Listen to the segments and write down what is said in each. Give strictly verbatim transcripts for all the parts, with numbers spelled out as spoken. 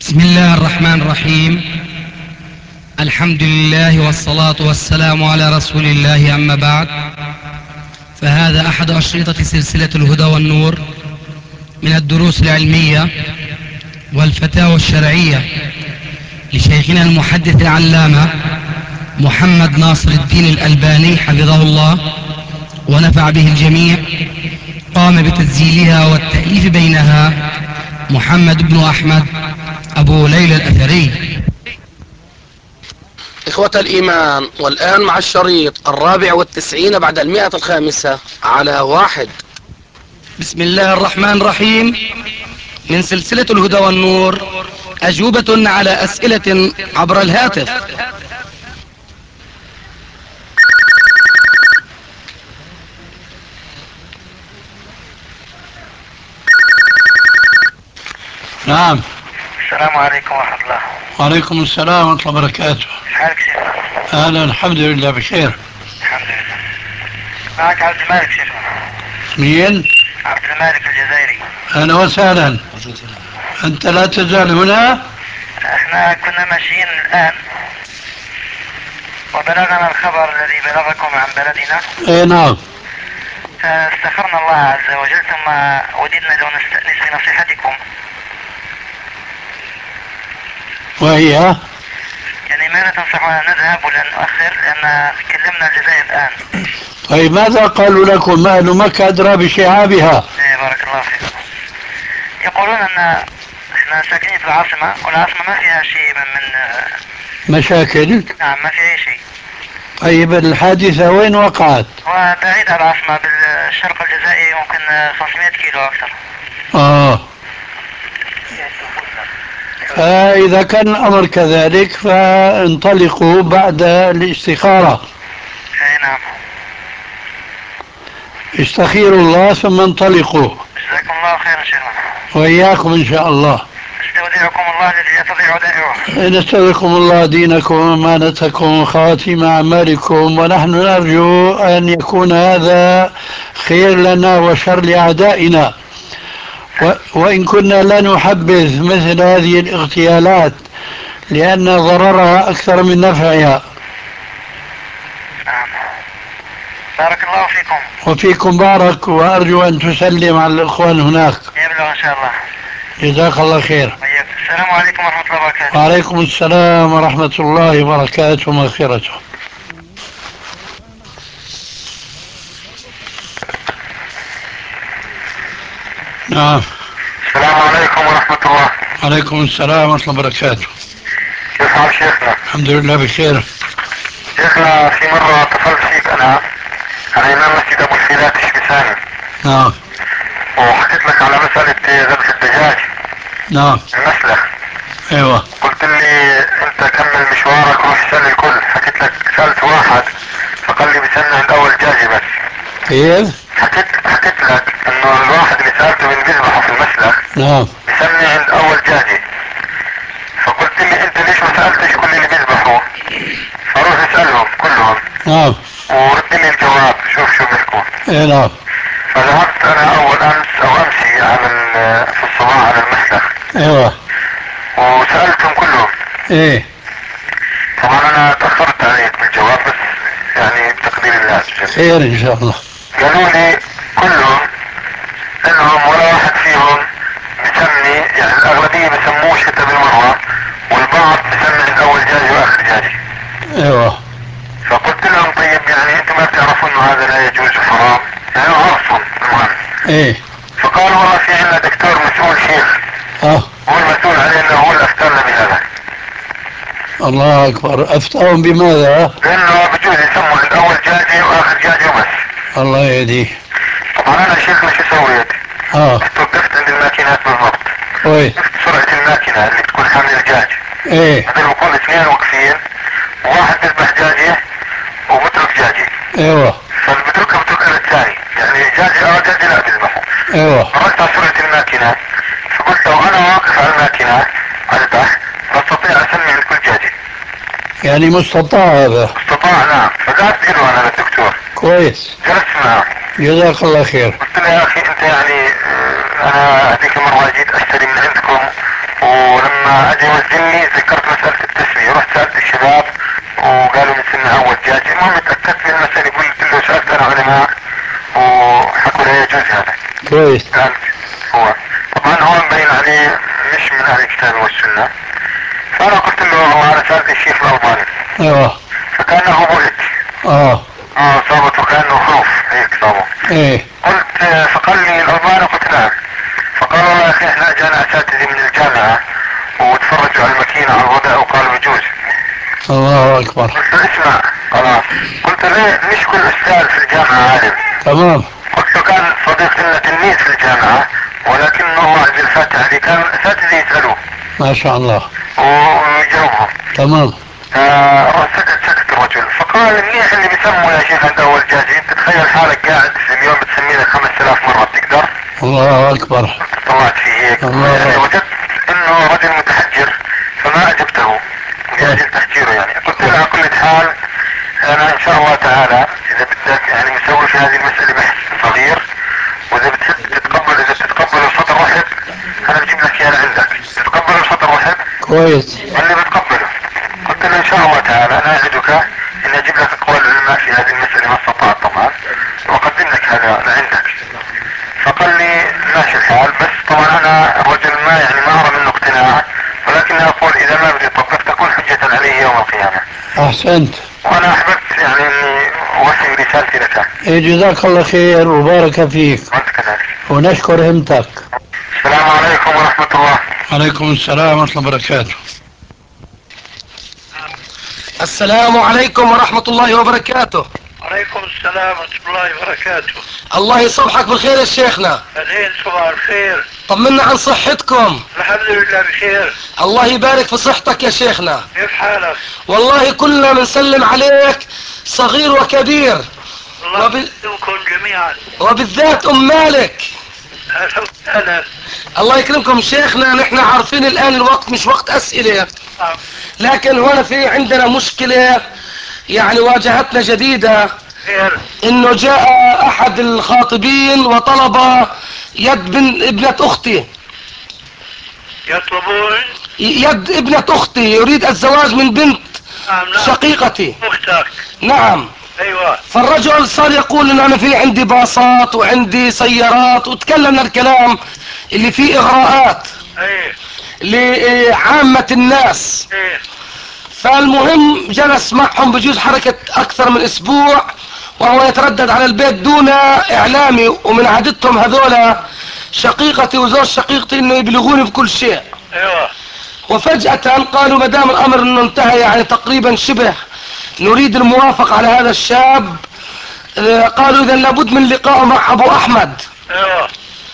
بسم الله الرحمن الرحيم. الحمد لله والصلاة والسلام على رسول الله، أما بعد، فهذا أحد أشرطة سلسلة الهدى والنور من الدروس العلمية والفتاوى الشرعية لشيخنا المحدث العلامة محمد ناصر الدين الألباني حفظه الله ونفع به الجميع. قام بتسجيلها والتأليف بينها محمد بن أحمد أبو ليلى الأثري. إخوة الإيمان، والآن مع الشريط الرابع والتسعين بعد المئة الخامسة على واحد. بسم الله الرحمن الرحيم. من سلسلة الهدى والنور، أجوبة على أسئلة عبر الهاتف. نعم. السلام عليكم ورحمة الله. وعليكم السلام ورحمة الله وبركاته. حالك شيخنا؟ أهلا، الحمد لله بخير. الحمد لله. معك عبد المالك شيخنا. مين؟ عبد المالك الجزائري. أهلا وسهلا. أنت لا تزال هنا؟ احنا كنا ماشيين الآن وبلغنا الخبر الذي بلغكم عن بلدنا. اي نعم. فاستخرنا الله عز وجل ثم وددنا لو نستأنس بنصيحتكم. وهي؟ يعني ماذا تنصحنا نذهب ولا نؤخر، لأن كلمنا الجزائر الآن. طيب ماذا قالوا لكم؟ أهل مكة أدرى بشعابها. ايه بارك الله فيكم. يقولون أن احنا ساكنين في العاصمة، والعاصمة ما فيها شيء من, من مشاكل؟ نعم ما فيها أي شيء. طيب الحادثة وين وقعت؟ وبعيد عن العاصمة بالشرق الجزائري، ممكن خمسمائة كيلو أكثر. آه. فإذا كان الأمر كذلك فانطلقوا بعد الاستخارة. اي نعم. استخيروا الله ثم انطلقوا. جزاكم الله خيرا شيخنا. وإياكم إن شاء الله. استودعكم الله الذي لا تضيع ودائعه. نستودعكم الله دينكم وأمانتكم وخواتيم أعمالكم، ونحن نرجو أن يكون هذا خير لنا وشر لأعدائنا، و- وإن كنا لا نحبذ مثل هذه الاغتيالات لأن ضررها أكثر من نفعها. نعم. بارك الله فيكم. وفيكم بارك، وأرجو أن تسلم على الإخوان هناك. يبلغ إن شاء الله. جزاك الله خير. وإياك. السلام عليكم ورحمة الله وبركاته. وعليكم السلام ورحمة الله وبركاته ومغفرته. نعم. السلام عليكم ورحمة الله. عليكم السلام ورحمة الله وبركاته. كيف حال شيخنا؟ الحمد لله بخير. شيخنا في مرة اتصلت فيك أنا على إمام مسجد أبو الفيلات الشبساني. نعم. وحكيت لك على مسألة ذبح الدجاج. نعم. المسلخ. ايوه. قلت لي انت كمل مشوارك روح سأل الكل. حكيت لك سألت واحد فقال لي بسنة عند اول جاجي بس. كيف؟ حكيت حكيت لك انه الواحد اللي سألته من بيذبحه في المسلخ نعم. بسنة عند اول جاجي. فقلت لي انت ليش ما سألتش كل اللي بيذبحوا؟ فروح اسألهم كلهم. نعم. ورد لي الجواب شوف شو بيحكوا. ايه نعم. فذهبت انا اول امس او امسي على في الصباح على المسلخ. ايوه. وسألتهم كلهم. ايه. طبعا انا تأخرت عليك بالجواب بس يعني بتقدير الله. خير ان شاء الله. قالوا لي كلهم انهم ولا واحد فيهم بسمي، يعني الاغلبية بسموه شتى بالمرة، والبعض بسمي عند اول جاجي واخر جاجي. ايوه. فقلت لهم طيب يعني انتم ما بتعرفوا انه هذا لا يجوز حرام؟ يعني عرفهم المهم. ايه. فقالوا والله في عندنا دكتور مسؤول شيخ اه. هو المسؤول علينا، هو اللي افتانا بهذا. الله اكبر. افتاهم بماذا؟ لانه بجوز يسموا عند اول جاجي واخر جاجي وبس. الله يهديه. طبعا انا شيخنا شو سويت؟ اه. توقفت عند الماكينات بالضبط. كويس. شفت سرعة الماكينة اللي بتكون حامل الدجاج. ايه. بدل بكون اثنين واقفين، وواحد بيذبح دجاجة وبترك دجاجة. ايوه. فالبتركها بتركها للثاني، يعني دجاجة اه دجاجة لا بيذبحوا. ايوه. مركت على سرعة الماكينة، فقلت لو انا واقف على الماكينة اذبح فاستطيع اسمي عند كل دجاجة. يعني مستطاع هذا. استطاع نعم. فقعدت له انا للدكتور. كويس. جلست معه. جزاك الله خير. قلت له يا اخي انت يعني اه انا هذيك مرة جيت اشتري من عندكم، ولما لما اجي يوزني ذكرت مسألة التسوية، رحت سألت الشباب وقالوا من سن اول جاج. المهم اتأكدت من المسألة، قلت له سألت انا علماء وحكوا لي يجوز هذا. كويس. قال هو طبعا هو مبين عليه مش من اهل الكتاب والسنة. فانا قلت له والله انا سألت الشيخ الالباني. اه فكانه بهت. اه اه صابته كانه خوف هيك صابه. ايه قلت آه، فقال لي الالباني، قلت نعم. فقال والله يا اخي احنا اجانا اساتذة من الجامعة وتفرجوا على الماكينة على الوضع وقالوا يجوز. الله اكبر. قلت له اسمع خلاص. قلت له مش كل استاذ في الجامعة عالم. تمام. قلت له كان صديق لنا تلميذ في الجامعة ولكن الله عز الفاتحة هذه كانوا الاساتذة يسألوه ما شاء الله. ويجاوبهم. تمام. آه سكت سكت الرجل. فقال منيح اللي بيسموا يا شيخ عند اول جاجين، تتخيل حالك قاعد في اليوم بتسمي لك خمس الاف مرة بتقدر؟ الله اكبر. طلعت فيه هيك الله. يعني، وجدت انه رجل متحجر فما اجبته لاجل تحجيره يعني. قلت له على كل حال انا ان شاء الله تعالى اذا بدك يعني مسوي في هذه المسألة بحث صغير، واذا بتحب تتقبل، اذا بتتقبل الفطر رحب انا بجيب لك اياه لعندك. تتقبل الفطر رحب؟ كويس. قال لي بتقبله. قلت له ان شاء الله تعالى انا اعدك ان اجيب لك اقوال العلماء في هذه المسألة ما استطعت طبعا واقدم لك هذا لعندك. فقال لي ماشي الحال، بس طبعا انا رجل ما يعني ما ارى منه اقتناع، ولكن اقول اذا ما بدي طبق تكون حجة عليه يوم القيامة. احسنت. وانا احببت يعني اني اوصل رسالتي لك. إيه، جزاك الله خير وبارك فيك وانت كذلك. ونشكر همتك. السلام عليكم ورحمة الله. عليكم السلام ورحمة الله وبركاته. السلام عليكم ورحمة الله وبركاته. عليكم السلام ورحمة الله وبركاته. الله يصبحك بالخير يا شيخنا. أهلين صباح الخير. طمنا عن صحتكم. الحمد لله بخير. الله يبارك في صحتك يا شيخنا. كيف حالك؟ والله كلنا بنسلم عليك صغير وكبير. الله وب... يسلمكم جميعا. وبالذات ام مالك. أهلا وسهلا. الله يكرمكم شيخنا، نحن عارفين الان الوقت مش وقت اسئلة، نعم. لكن هنا في عندنا مشكلة يعني واجهتنا جديدة، خير. انه جاء احد الخاطبين وطلب يد بن ابنة اختي، يطلبون. يد ابنة اختي، يريد الزواج من بنت نعم نعم. شقيقتي. أختك. نعم. أيوة. فالرجل صار يقول ان انا في عندي باصات وعندي سيارات، وتكلمنا الكلام اللي فيه اغراءات أيه. لعامة الناس. أيه. فالمهم جلس معهم بجوز حركة اكثر من اسبوع وهو يتردد على البيت دون اعلامي، ومن عادتهم هذولا شقيقتي وزوج شقيقتي انه يبلغوني بكل شيء. أيوة. وفجأة قالوا ما دام الامر انه انتهى يعني تقريبا شبه نريد الموافقة على هذا الشاب، آه، قالوا اذا لابد من لقاء مع ابو احمد. أيوة.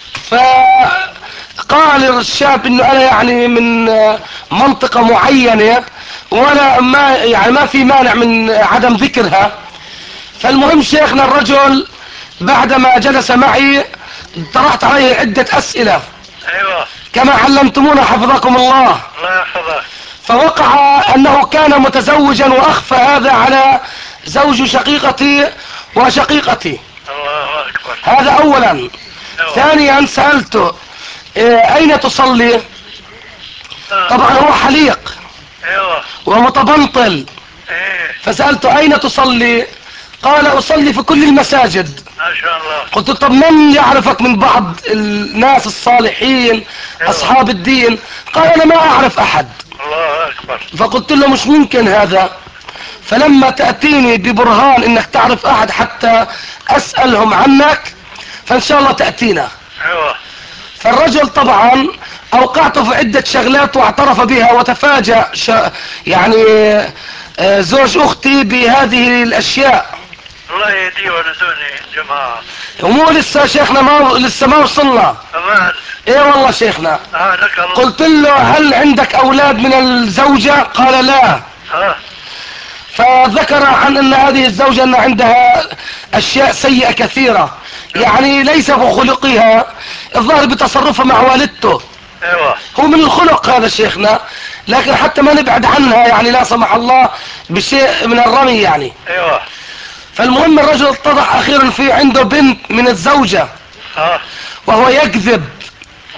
فقال الشاب انه انا يعني من آه، منطقة معينة وانا ما يعني ما في مانع من عدم ذكرها. فالمهم شيخنا الرجل بعدما جلس معي طرحت عليه عدة اسئلة أيوة. كما علمتمونا حفظكم الله. الله يحفظك. فوقع انه كان متزوجا واخفى هذا على زوج شقيقتي وشقيقتي. الله أكبر. هذا اولا. أيوة. ثانيا سألته إيه اين تصلي؟ آه. طبعا هو حليق أيوة. ومتبنطل. إيه. فسألته اين تصلي؟ قال اصلي في كل المساجد. ما شاء الله. قلت طب من يعرفك من بعض الناس الصالحين أيوة. اصحاب الدين؟ قال انا ما اعرف احد. الله أكبر. فقلت له مش ممكن هذا، فلما تأتيني ببرهان انك تعرف احد حتى اسألهم عنك فان شاء الله تأتينا. أيوة. فالرجل طبعا اوقعته في عدة شغلات واعترف بها وتفاجأ ش... يعني آه، زوج اختي بهذه الاشياء. الله يهديه ونسوني جماعة. ومو لسه شيخنا ما لسه ما وصلنا. كمان. ايه والله شيخنا. آه لك الله. قلت له هل عندك اولاد من الزوجة؟ قال لا. ها. فذكر عن ان هذه الزوجة ان عندها اشياء سيئة كثيرة، يعني ليس بخلقها، الظاهر بتصرفها مع والدته. أيوة. هو من الخلق هذا شيخنا، لكن حتى ما نبعد عنها يعني لا سمح الله بشيء من الرمي يعني. أيوة. فالمهم الرجل اتضح اخيرا في عنده بنت من الزوجة ها. وهو يكذب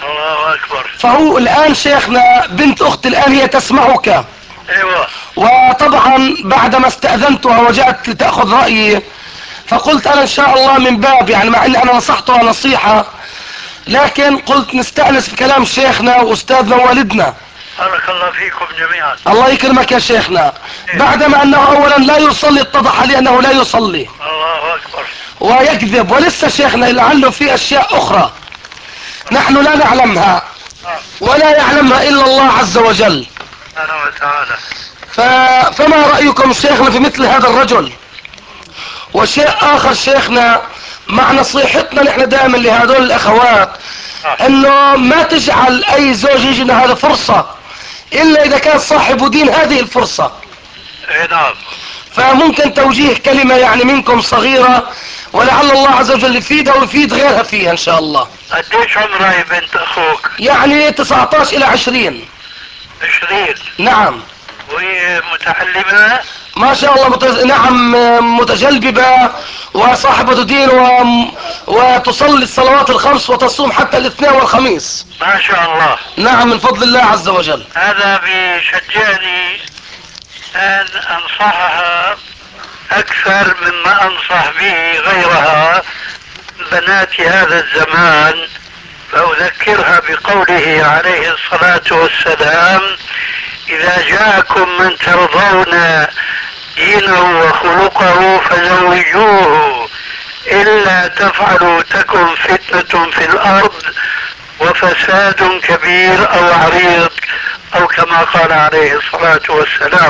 الله اكبر. فهو الان شيخنا بنت اختي الان هي تسمعك، ايوه. وطبعا بعدما استأذنتها وجاءت لتأخذ رأيي فقلت انا ان شاء الله من باب يعني مع اني انا نصحتها نصيحة، لكن قلت نستأنس بكلام شيخنا واستاذنا ووالدنا. بارك الله فيكم جميعا. الله يكرمك يا شيخنا. بعدما انه اولا لا يصلي اتضح لي انه لا يصلي الله اكبر. ويكذب، ولسه شيخنا لعله في اشياء اخرى نحن لا نعلمها ولا يعلمها الا الله عز وجل. سبحانه وتعالى. ف... فما رأيكم شيخنا في مثل هذا الرجل؟ وشيء اخر شيخنا مع نصيحتنا نحن دائما لهذول الاخوات انه ما تجعل اي زوج يجي لنا هذا فرصة الا اذا كان صاحب دين هذه الفرصة. اي نعم. فممكن توجيه كلمة يعني منكم صغيرة ولعل الله عز وجل يفيدها ويفيد غيرها فيها ان شاء الله. قديش عمرها يا بنت اخوك؟ يعني تسعة عشر الى عشرين. عشرين. نعم. وهي متعلمة؟ ما شاء الله متز... نعم متجلببة وصاحبة دين و... وتصلي الصلوات الخمس وتصوم حتى الاثنين والخميس. ما شاء الله. نعم من فضل الله عز وجل. هذا بيشجعني ان انصحها اكثر مما انصح به غيرها بنات هذا الزمان، فاذكرها بقوله عليه الصلاة والسلام: اذا جاءكم من ترضون دينه وخلقه فزوجوه، الا تفعلوا تكن فتنة في الارض وفساد كبير او عريض، او كما قال عليه الصلاة والسلام.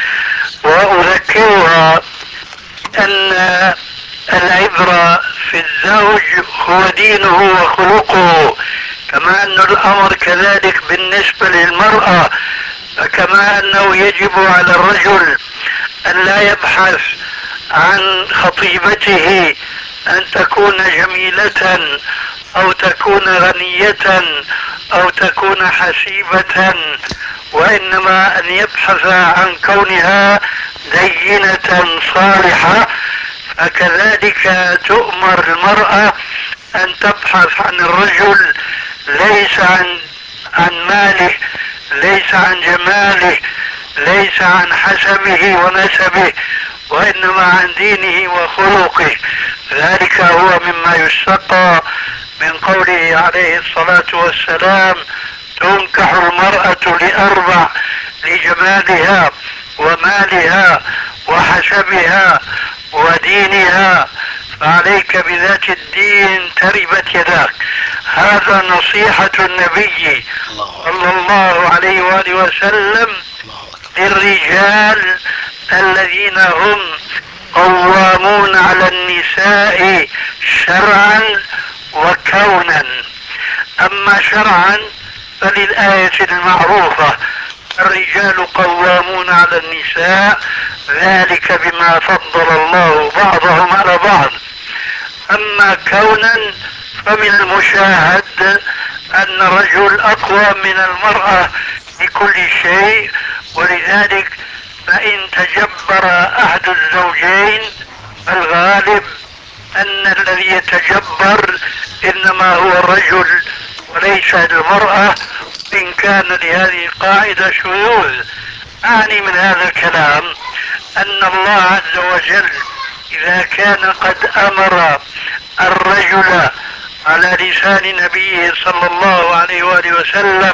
واذكرها ان العبرة في الزوج هو دينه وخلقه، كما ان الامر كذلك بالنسبة للمرأة، فكما انه يجب على الرجل ان لا يبحث عن خطيبته ان تكون جميلة او تكون غنية او تكون حسيبة، وانما ان يبحث عن كونها دينة صالحة. فكذلك تؤمر المرأة ان تبحث عن الرجل ليس عن عن ماله، ليس عن جماله، ليس عن حسبه ونسبه، وانما عن دينه وخلقه. ذلك هو مما يستقى من قوله عليه الصلاة والسلام: تنكح المرأة لأربع: لجمالها ومالها وحسبها ودينها، فعليك بذات الدين تربت يداك. هذا نصيحة النبي صلى الله عليه وآله وسلم للرجال الذين هم قوامون على النساء شرعا وكونا. اما شرعا فللآية المعروفة: الرجال قوامون على النساء، ذلك بما فضل الله بعضهم على بعض. اما كونا فمن المشاهد ان الرجل اقوى من المرأة بكل شيء، ولذلك فان تجبر احد الزوجين فالغالب ان الذي يتجبر انما هو الرجل وليس المرأة، ان كان لهذه القاعدة شذوذ. اعني من هذا الكلام ان الله عز وجل اذا كان قد امر الرجل على لسان نبيه صلى الله عليه وآله وسلم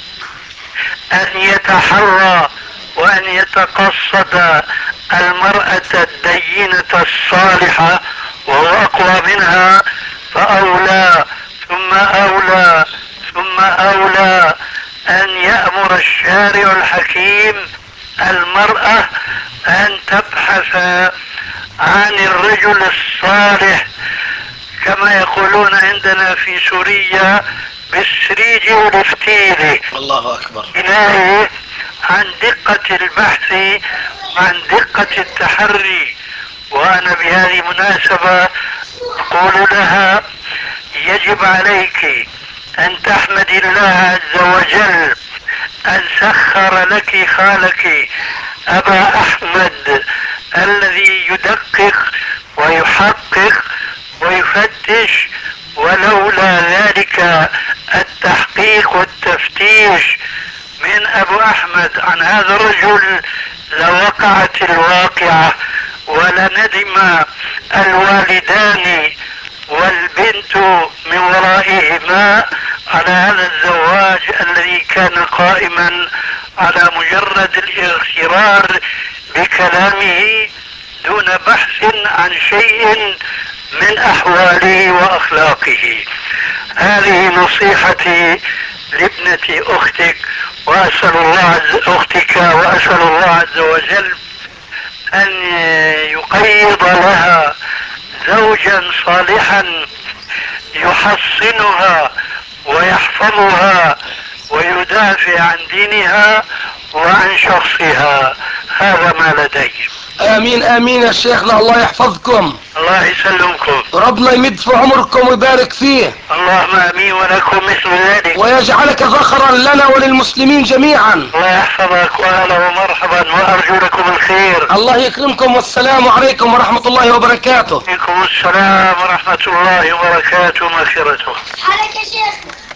ان يتحرى وان يتقصد المرأة الدينة الصالحة وهو اقوى منها، فاولى ثم اولى ثم اولى ان يأمر الشارع الحكيم المرأة ان تبحث عن الرجل الصالح، كما يقولون عندنا في سوريا بالسريج والفتيل. الله اكبر. كناية عن دقة البحث وعن دقة التحري. وانا بهذه المناسبة اقول لها: يجب عليك ان تحمدي الله عز وجل ان سخر لك خالك ابا احمد الذي يدقق ويحقق ويفتش، ولولا ذلك التحقيق التحقيق والتفتيش من ابو احمد عن هذا الرجل لوقعت الواقعة ولندم الوالدان والبنت من ورائهما على هذا الزواج الذي كان قائما على مجرد الاغترار بكلامه دون بحث عن شيء من احواله واخلاقه. هذه نصيحتي لابنة اختك، واسأل الله عز اختك واسأل الله عز وجل ان يقيض لها زوجا صالحا يحصنها ويحفظها ويدافع عن دينها وعن شخصها. هذا ما لدي. امين امين يا شيخنا، الله يحفظكم، الله يسلمكم، ربنا يمد في عمركم ويبارك فيه. اللهم امين ولكم مثل ذلك، ويجعلك فخرا لنا وللمسلمين جميعا. الله يحفظك واهلا ومرحبا وارجو لكم الخير. الله يكرمكم، والسلام عليكم ورحمة الله وبركاته. عليكم السلام ورحمة الله وبركاته ومغفرته. عليك يا شيخ.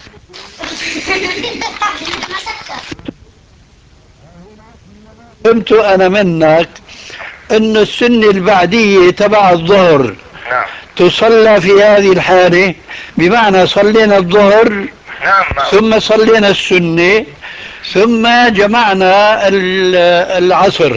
فهمت أنا منك أن السنة البعدية تبع الظهر نعم تصلى في هذه الحالة، بمعنى صلينا الظهر نعم نعم. ثم صلينا السنة ثم جمعنا العصر.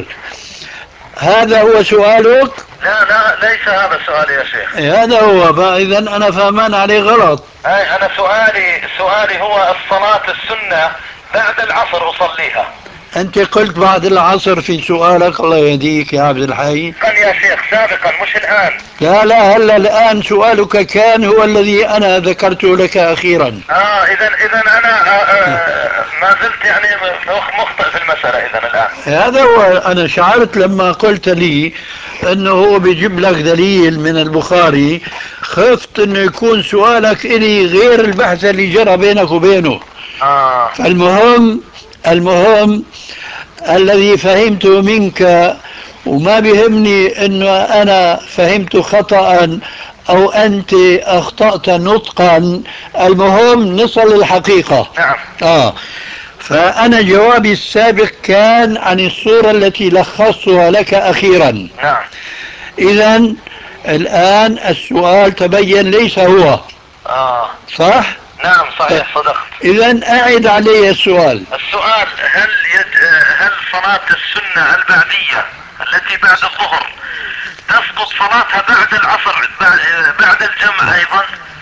هذا هو سؤالك؟ لا لا ليس هذا سؤالي يا شيخ. هذا هو. إذا أنا فهمان عليه غلط. أي أنا سؤالي سؤالي هو الصلاة السنة بعد العصر أصليها. أنت قلت بعد العصر في سؤالك، الله يهديك يا عبد الحي. كان يا شيخ سابقا مش الآن. لا لا هلا الآن سؤالك كان هو الذي أنا ذكرته لك أخيرا. آه إذا إذا أنا آه آه ما زلت يعني مخطئ في المسألة إذا الآن. هذا هو. أنا شعرت لما قلت لي أنه هو بيجيب لك دليل من البخاري، خفت أنه يكون سؤالك إلي غير البحث اللي جرى بينك وبينه. آه. المهم المهم الذي فهمته منك، وما بيهمني انه انا فهمت خطأ او انت اخطأت نطقا، المهم نصل للحقيقة. نعم. اه فانا جوابي السابق كان عن الصورة التي لخصتها لك اخيرا. نعم. اذا الان السؤال تبين ليس هو. آه. صح؟ نعم صحيح صدقت. اذا اعد علي السؤال. السؤال هل يد هل صلاة السنة البعدية التي بعد الظهر تسقط صلاتها بعد العصر بعد, بعد الجمع ايضا؟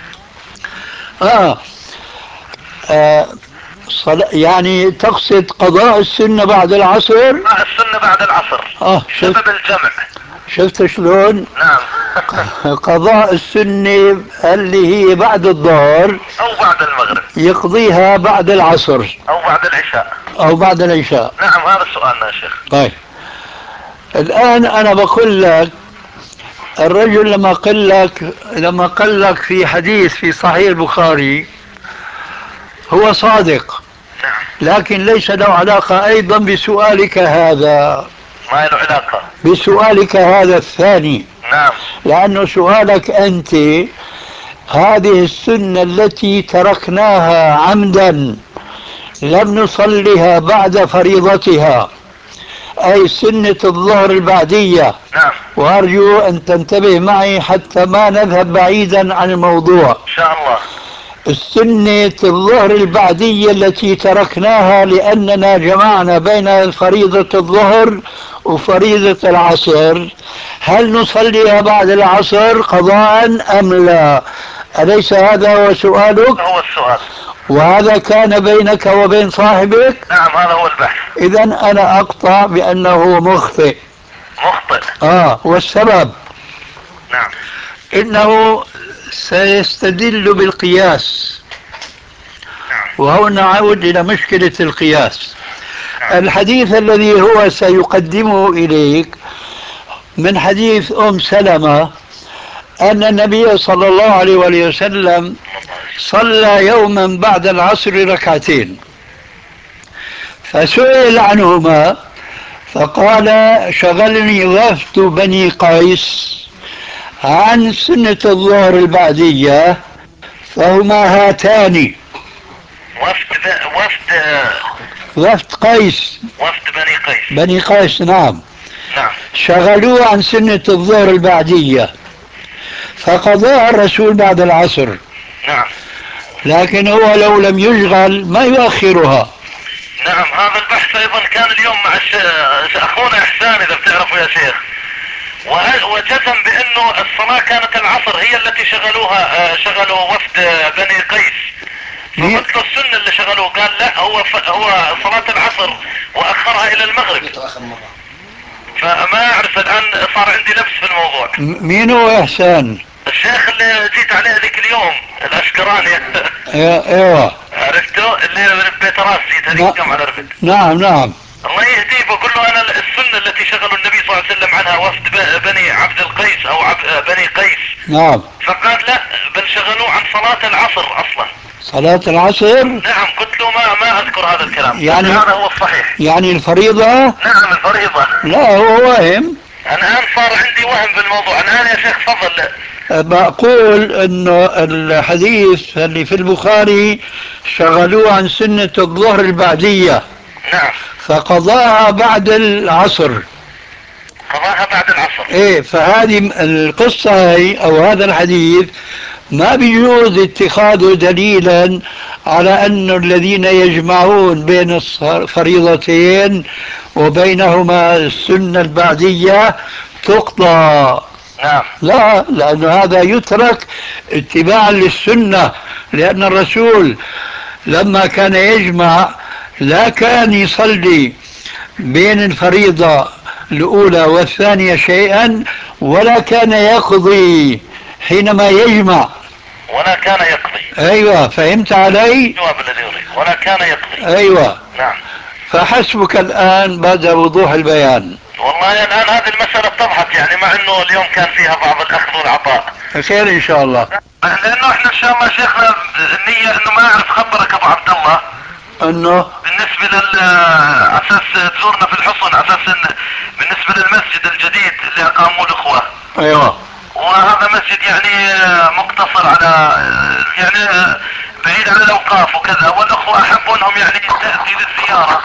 اه, آه. صل... يعني تقصد قضاء السنة بعد العصر؟ آه السنة بعد العصر. اه شفت سبب الجمع. شفت شلون؟ نعم. قضاء السنة اللي هي بعد الظهر او بعد المغرب يقضيها بعد العصر او بعد العشاء او بعد العشاء. نعم هذا سؤالنا يا شيخ. طيب الان انا بقول لك، الرجل لما قال لك لما قال لك في حديث في صحيح البخاري هو صادق، نعم. لكن ليس له علاقة ايضا بسؤالك هذا، ما له علاقة بسؤالك هذا الثاني. نعم. لأنه سؤالك أنت هذه السنة التي تركناها عمدا لم نصلها بعد فريضتها، أي سنة الظهر البعدية. نعم. وأرجو أن تنتبه معي حتى ما نذهب بعيدا عن الموضوع. إن شاء الله. السنة الظهر البعدية التي تركناها لأننا جمعنا بين فريضة الظهر وفريضة العصر، هل نصليها بعد العصر قضاء أم لا؟ أليس هذا هو سؤالك؟ هو السؤال. وهذا كان بينك وبين صاحبك؟ نعم هذا هو البحث. إذا أنا أقطع بأنه مخطئ. مخطئ. آه والسبب نعم. إنه سيستدل بالقياس. نعم. وهنا نعود إلى مشكلة القياس. نعم. الحديث الذي هو سيقدمه إليك من حديث أم سلمة أن النبي صلى الله عليه وآله وسلم صلى يوما بعد العصر ركعتين، فسئل عنهما فقال شغلني وفد بني قيس عن سنة الظهر البعدية فهما هاتان. وفد ب... وفد وفد قيس، وفد بني قيس. بني قيس نعم. نعم. شغلوه عن سنة الظهر البعدية فقضاها الرسول بعد العصر. نعم. لكن هو لو لم يشغل ما يؤخرها. نعم، هذا البحث ايضا كان اليوم مع الش... اخونا احسان اذا بتعرفوا يا شيخ، وجزم بانه الصلاة كانت العصر هي التي شغلوها، شغلوا وفد بني قيس. فقلت له السنة اللي شغلوه، قال لا هو ف... هو صلاة العصر واخرها الى المغرب. فما اعرف الان صار عندي لبس في الموضوع. مين هو احسان؟ الشيخ اللي جيت عليه ذيك اليوم الاشكراني. ايوه عرفته اللي من بيت راس جيت هذيك اليوم على رفد. نعم نعم. الله يهديه، بقول له انا السنة التي شغلوا النبي صلى الله عليه وسلم عنها وفد بني عبد القيس او عب... بني قيس. نعم. فقال لا بل شغلوه عن صلاة العصر اصلا. صلاة العصر؟ نعم. قلت له ما ما اذكر هذا الكلام. يعني هذا هو الصحيح. يعني الفريضة؟ نعم الفريضة. لا هو واهم. الان صار عندي وهم بالموضوع. الان يا شيخ تفضل. بقول انه الحديث اللي في البخاري شغلوه عن سنة الظهر البعدية. نعم. فقضاها بعد العصر. قضاها بعد العصر. ايه، فهذه القصة هي او هذا الحديث ما بيجوز اتخاذه دليلا على أن الذين يجمعون بين الفريضتين وبينهما السنة البعدية تقضى. نعم. لا، لأن هذا يترك اتباعا للسنة، لأن الرسول لما كان يجمع لا كان يصلي بين الفريضة الأولى والثانية شيئا، ولا كان يقضي حينما يجمع، ولا كان يقضي. ايوه، فهمت علي؟ جواب الذي يريد ولا كان يقضي. ايوه. نعم. فحسبك الان بعد وضوح البيان. والله الان هذه المسألة اتضحت، يعني مع انه اليوم كان فيها بعض الاخذ والعطاء. خير ان شاء الله. لانه احنا ان شاء الله شيخنا النية انه ما اعرف خبرك ابو عبد الله انه بالنسبة لل اساس تزورنا في الحصن، اساس إن بالنسبة للمسجد الجديد اللي اقاموه الاخوة. ايوه. وهذا مسجد يعني مقتصر على يعني بعيد عن الاوقاف وكذا، والاخوة احبوا انهم يعني تأتي للزيارة.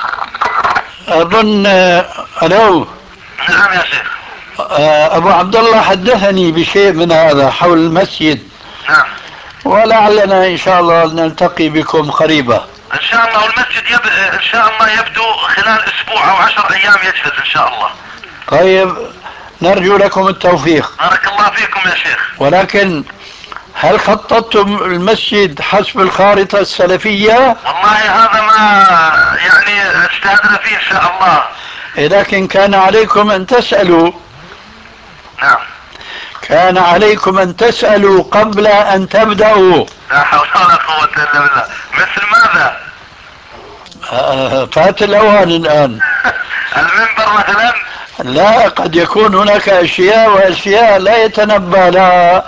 اظن الو. نعم يا شيخ. ابو عبد الله حدثني بشيء من هذا حول المسجد. نعم. ولعلنا ان شاء الله نلتقي بكم قريبا. ان شاء الله. والمسجد يب... ان شاء الله يبدو خلال اسبوع او عشر ايام يجهز ان شاء الله. طيب، نرجو لكم التوفيق. بارك الله فيكم يا شيخ. ولكن هل خططتم المسجد حسب الخارطة السلفية؟ والله هذا ما يعني اجتهدنا فيه ان شاء الله. لكن كان عليكم ان تسألوا. نعم. كان عليكم ان تسألوا قبل ان تبدأوا. لا حول ولا قوة الا بالله. مثل ماذا؟ آه، فات الاوان الان. المنبر مثلا؟ لا، قد يكون هناك اشياء واشياء لا يتنبأ لها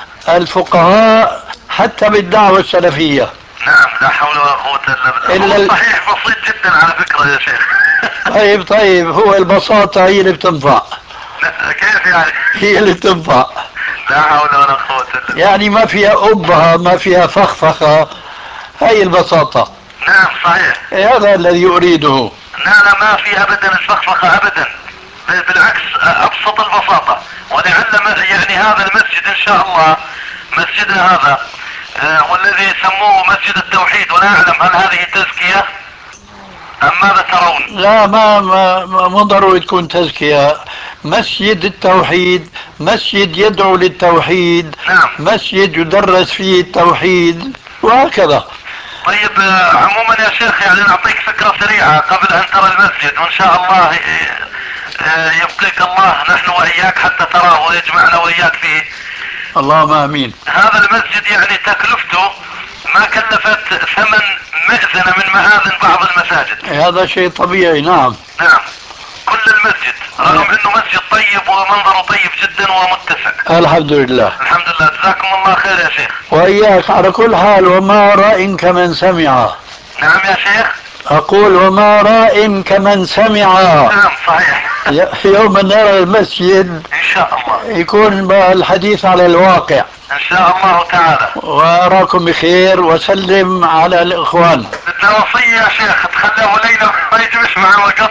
الفقهاء حتى بالدعوة السلفية. نعم. لا حول ولا قوة الا بالله. إلا صحيح بسيط جدا على فكرة يا شيخ. طيب طيب، هو البساطة هي اللي بتنفع. لا كيف يعني؟ هي اللي بتنفع. لا حول ولا قوة الا بالله. يعني ما فيها أبهة، ما فيها فخفخة، هي البساطة. نعم صحيح. هذا الذي أريده. لا لا ما في ابدا الفخفخة ابدا، بالعكس ابسط البساطة. ولعل يعني هذا المسجد ان شاء الله مسجدنا هذا آه والذي يسموه مسجد التوحيد، ولا اعلم هل هذه تزكية ام ماذا ترون؟ لا، ما ما ما مو ضروري تكون تزكية. مسجد التوحيد مسجد يدعو للتوحيد. نعم. مسجد يدرس فيه التوحيد وهكذا. طيب آه عموما يا شيخ يعني نعطيك فكرة سريعة قبل ان ترى المسجد، وان شاء الله آه يبقيك الله نحن واياك حتى تراه ويجمعنا واياك فيه. اللهم امين. هذا المسجد يعني تكلفته ما كلفت ثمن مئذنة من مآذن بعض المساجد. هذا شيء طبيعي. نعم. نعم. كل المسجد رغم انه مسجد طيب ومنظره طيب جدا ومتسع. الحمد لله. الحمد لله. جزاكم الله خير يا شيخ. وإياك على كل حال. وما راء كمن سمع. نعم يا شيخ. أقول وما راء كمن سمع. نعم صحيح. يوم نرى المسجد ان شاء الله، يكون الحديث على الواقع. ان شاء الله تعالى. وأراكم بخير وسلم على الإخوان. بدنا وصية يا شيخ تخليه ليلة ما يجيبش معه مقص.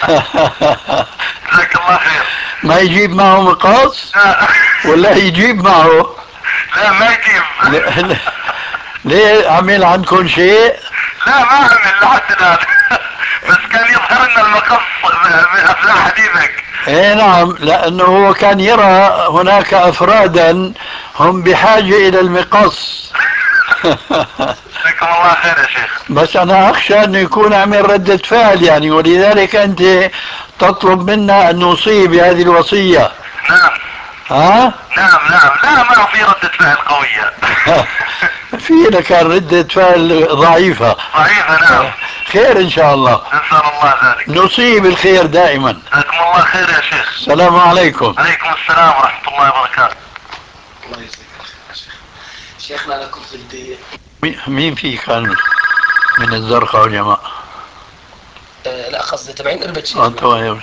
جزاك الله خير. ما يجيب معه مقص لا ولا يجيب معه؟ لا ما يجيب. ليه عمل عندكم شيء؟ لا ما عمل لحد الآن. بس كان يظهر لنا المقص بأثناء حديثك. ايه نعم، لانه هو كان يرى هناك افرادا هم بحاجة الى المقص. جزاكم الله خير يا شيخ. بس انا اخشى انه يكون عمل ردة فعل يعني، ولذلك انت تطلب منا ان نوصي بهذه الوصية. نعم. ها؟ نعم نعم. لا ما في ردة فعل قوية. في لك ردة فعل ضعيفة. ضعيفة نعم. خير ان شاء الله. نسأل الله ذلك. نصيب الخير دائما. جزاكم الله خير يا شيخ. السلام عليكم. عليكم السلام ورحمة الله وبركاته. الله يجزيك الخير يا شيخ. شيخنا انا كنت بدي مين في كان من الزرقاء والجماعة؟ آه لا قصدي تبعين قربة آه، شيخنا. طيب.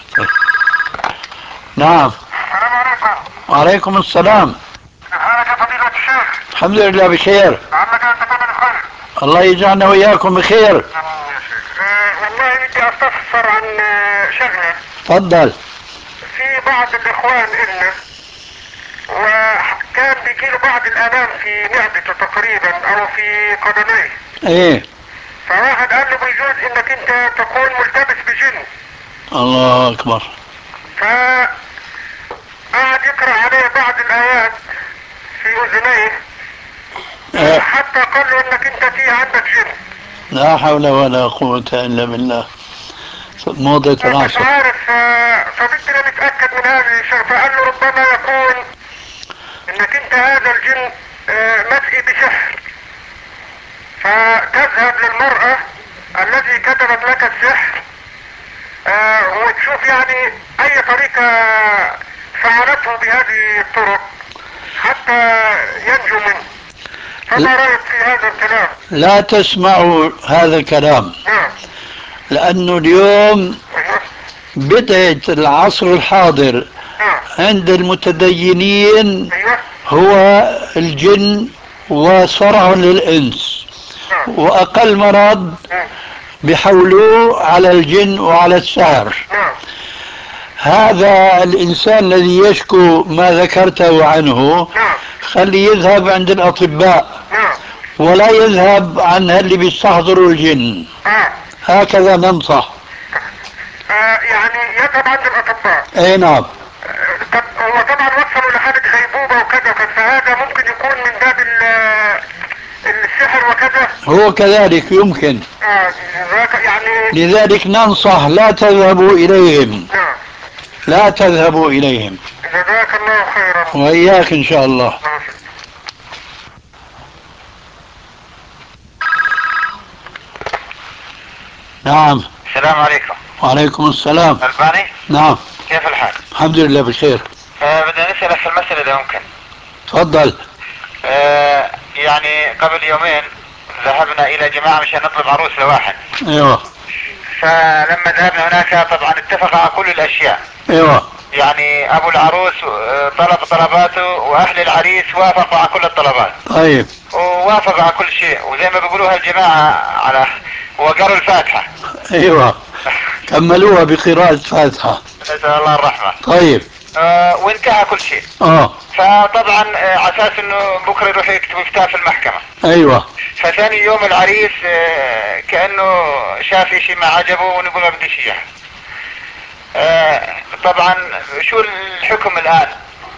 نعم. السلام عليكم. وعليكم السلام. كيف حالك يا فضيلة الشيخ؟ الحمد لله بخير. لعلك أنت كمان بخير. الله يجعلنا وإياكم بخير. آمين يا شيخ. آه والله بدي أستفسر عن آه، شغلة. تفضل. في بعض الإخوان إلنا وكان بيجيله بعض الآلام في معدته تقريبا أو في قدميه. ايه. فواحد قال له بيجوز إنك أنت تكون ملتبس بجن. الله أكبر. فقعد يقرأ عليه بعض الآيات في أذنيه إيه. حتى قال له إنك أنت في عندك جن. لا حول ولا قوة إلا بالله. موضة مش العصر. عارف. آه، فبدنا نتأكد من هذه الشيء. فقال له ربما يكون إنك أنت هذا الجن آه، مسئي بسحر، فتذهب للمرأة التي كتبت لك السحر آه، وتشوف يعني أي طريقة فعلته بهذه الطرق حتى ينجو منه. فما رأيك في هذا الكلام؟ لا تسمعوا هذا الكلام، نعم. لأنه اليوم أيوه. بداية العصر الحاضر نعم. عند المتدينين أيوه. هو الجن وصرع للإنس، نعم. وأقل مرض نعم. بحولوه على الجن وعلى السحر. نعم. هذا الإنسان الذي يشكو ما ذكرته عنه نعم. خلي يذهب عند الأطباء نعم. ولا يذهب عن اللي بيستحضروا الجن. آه. هكذا ننصح. آه يعني يذهب عند الأطباء. اي نعم. آه، طب هو طبعا وصلوا لحالة غيبوبة وكذا، فهذا ممكن يكون من باب ال- السحر وكذا. هو كذلك يمكن. آه ذاك يعني. لذلك ننصح لا تذهبوا إليهم. نعم. لا تذهبوا إليهم. جزاك الله خيرا. وإياك إن شاء الله. ماشي. نعم. السلام عليكم. وعليكم السلام. الباني. نعم. كيف الحال؟ الحمد لله بخير. آه بدنا نسألك في المسألة إذا ممكن. تفضل. آه يعني قبل يومين ذهبنا إلى جماعة مشان نطلب عروس لواحد. ايوه. فلما ذهبنا هناك طبعا اتفق على كل الأشياء. ايوه. يعني أبو العروس آه، طلب طلباته وأهل العريس وافقوا على كل الطلبات. طيب. ووافقوا على كل شيء، وزي ما بيقولوها الجماعة على وقروا الفاتحة. ايوه. كملوها بقراءة فاتحة. نسأل الله الرحمة. طيب. آه وانتهى كل شيء. اه. فطبعا آه، على اساس انه بكره يروح يكتبوا كتاب في المحكمة. ايوه. فثاني يوم العريس آه، كأنه شاف شيء ما عجبه ونقول ما بديش اياه. آه، طبعا شو الحكم الآن؟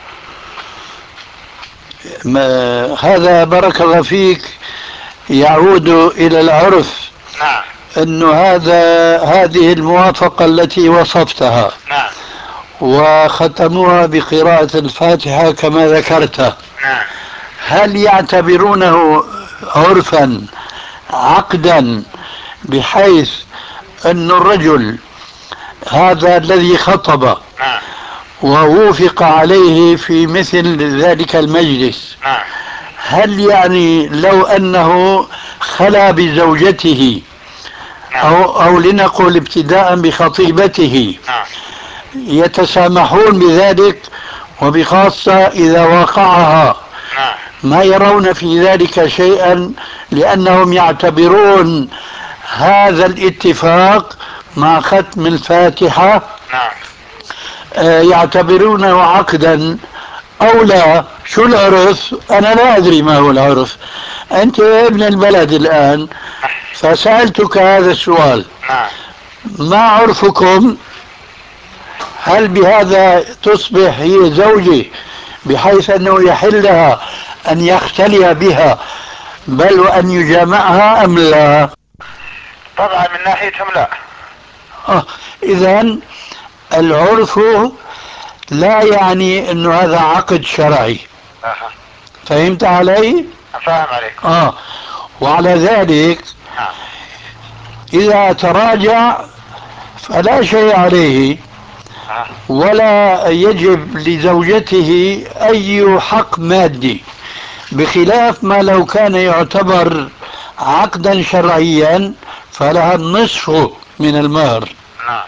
ما هذا بارك الله فيك يعود إلى العرف. نعم. أنه هذا هذه الموافقة التي وصفتها. نعم. وختموها بقراءة الفاتحة كما ذكرت. نعم. هل يعتبرونه عرفا عقدا بحيث أن الرجل هذا الذي خطب نعم. ووافق عليه في مثل ذلك المجلس، نعم. هل يعني لو أنه خلا بزوجته نعم. أو, أو لنقل ابتداء بخطيبته نعم. يتسامحون بذلك، وبخاصة إذا وقعها نعم ما يرون في ذلك شيئا، لأنهم يعتبرون هذا الاتفاق مع ختم الفاتحة نعم آه، يعتبرونه عقدا أو لا. شو العرف؟ أنا لا أدري ما هو العرف. أنت ابن البلد الآن، فسألتك هذا السؤال: نعم ما عرفكم؟ هل بهذا تصبح هي زوجي بحيث أنه يحل لها أن يختلي بها بل وأن يجامعها أم لا؟ طبعا من ناحيتهم لا. آه إذا العرف لا يعني أنه هذا عقد شرعي. أها. فهمت علي؟ فاهم عليكم. آه وعلى ذلك نعم إذا تراجع فلا شيء عليه، أه. ولا يجب لزوجته أي حق مادي، بخلاف ما لو كان يعتبر عقدا شرعيا فلها النصف من المهر. نعم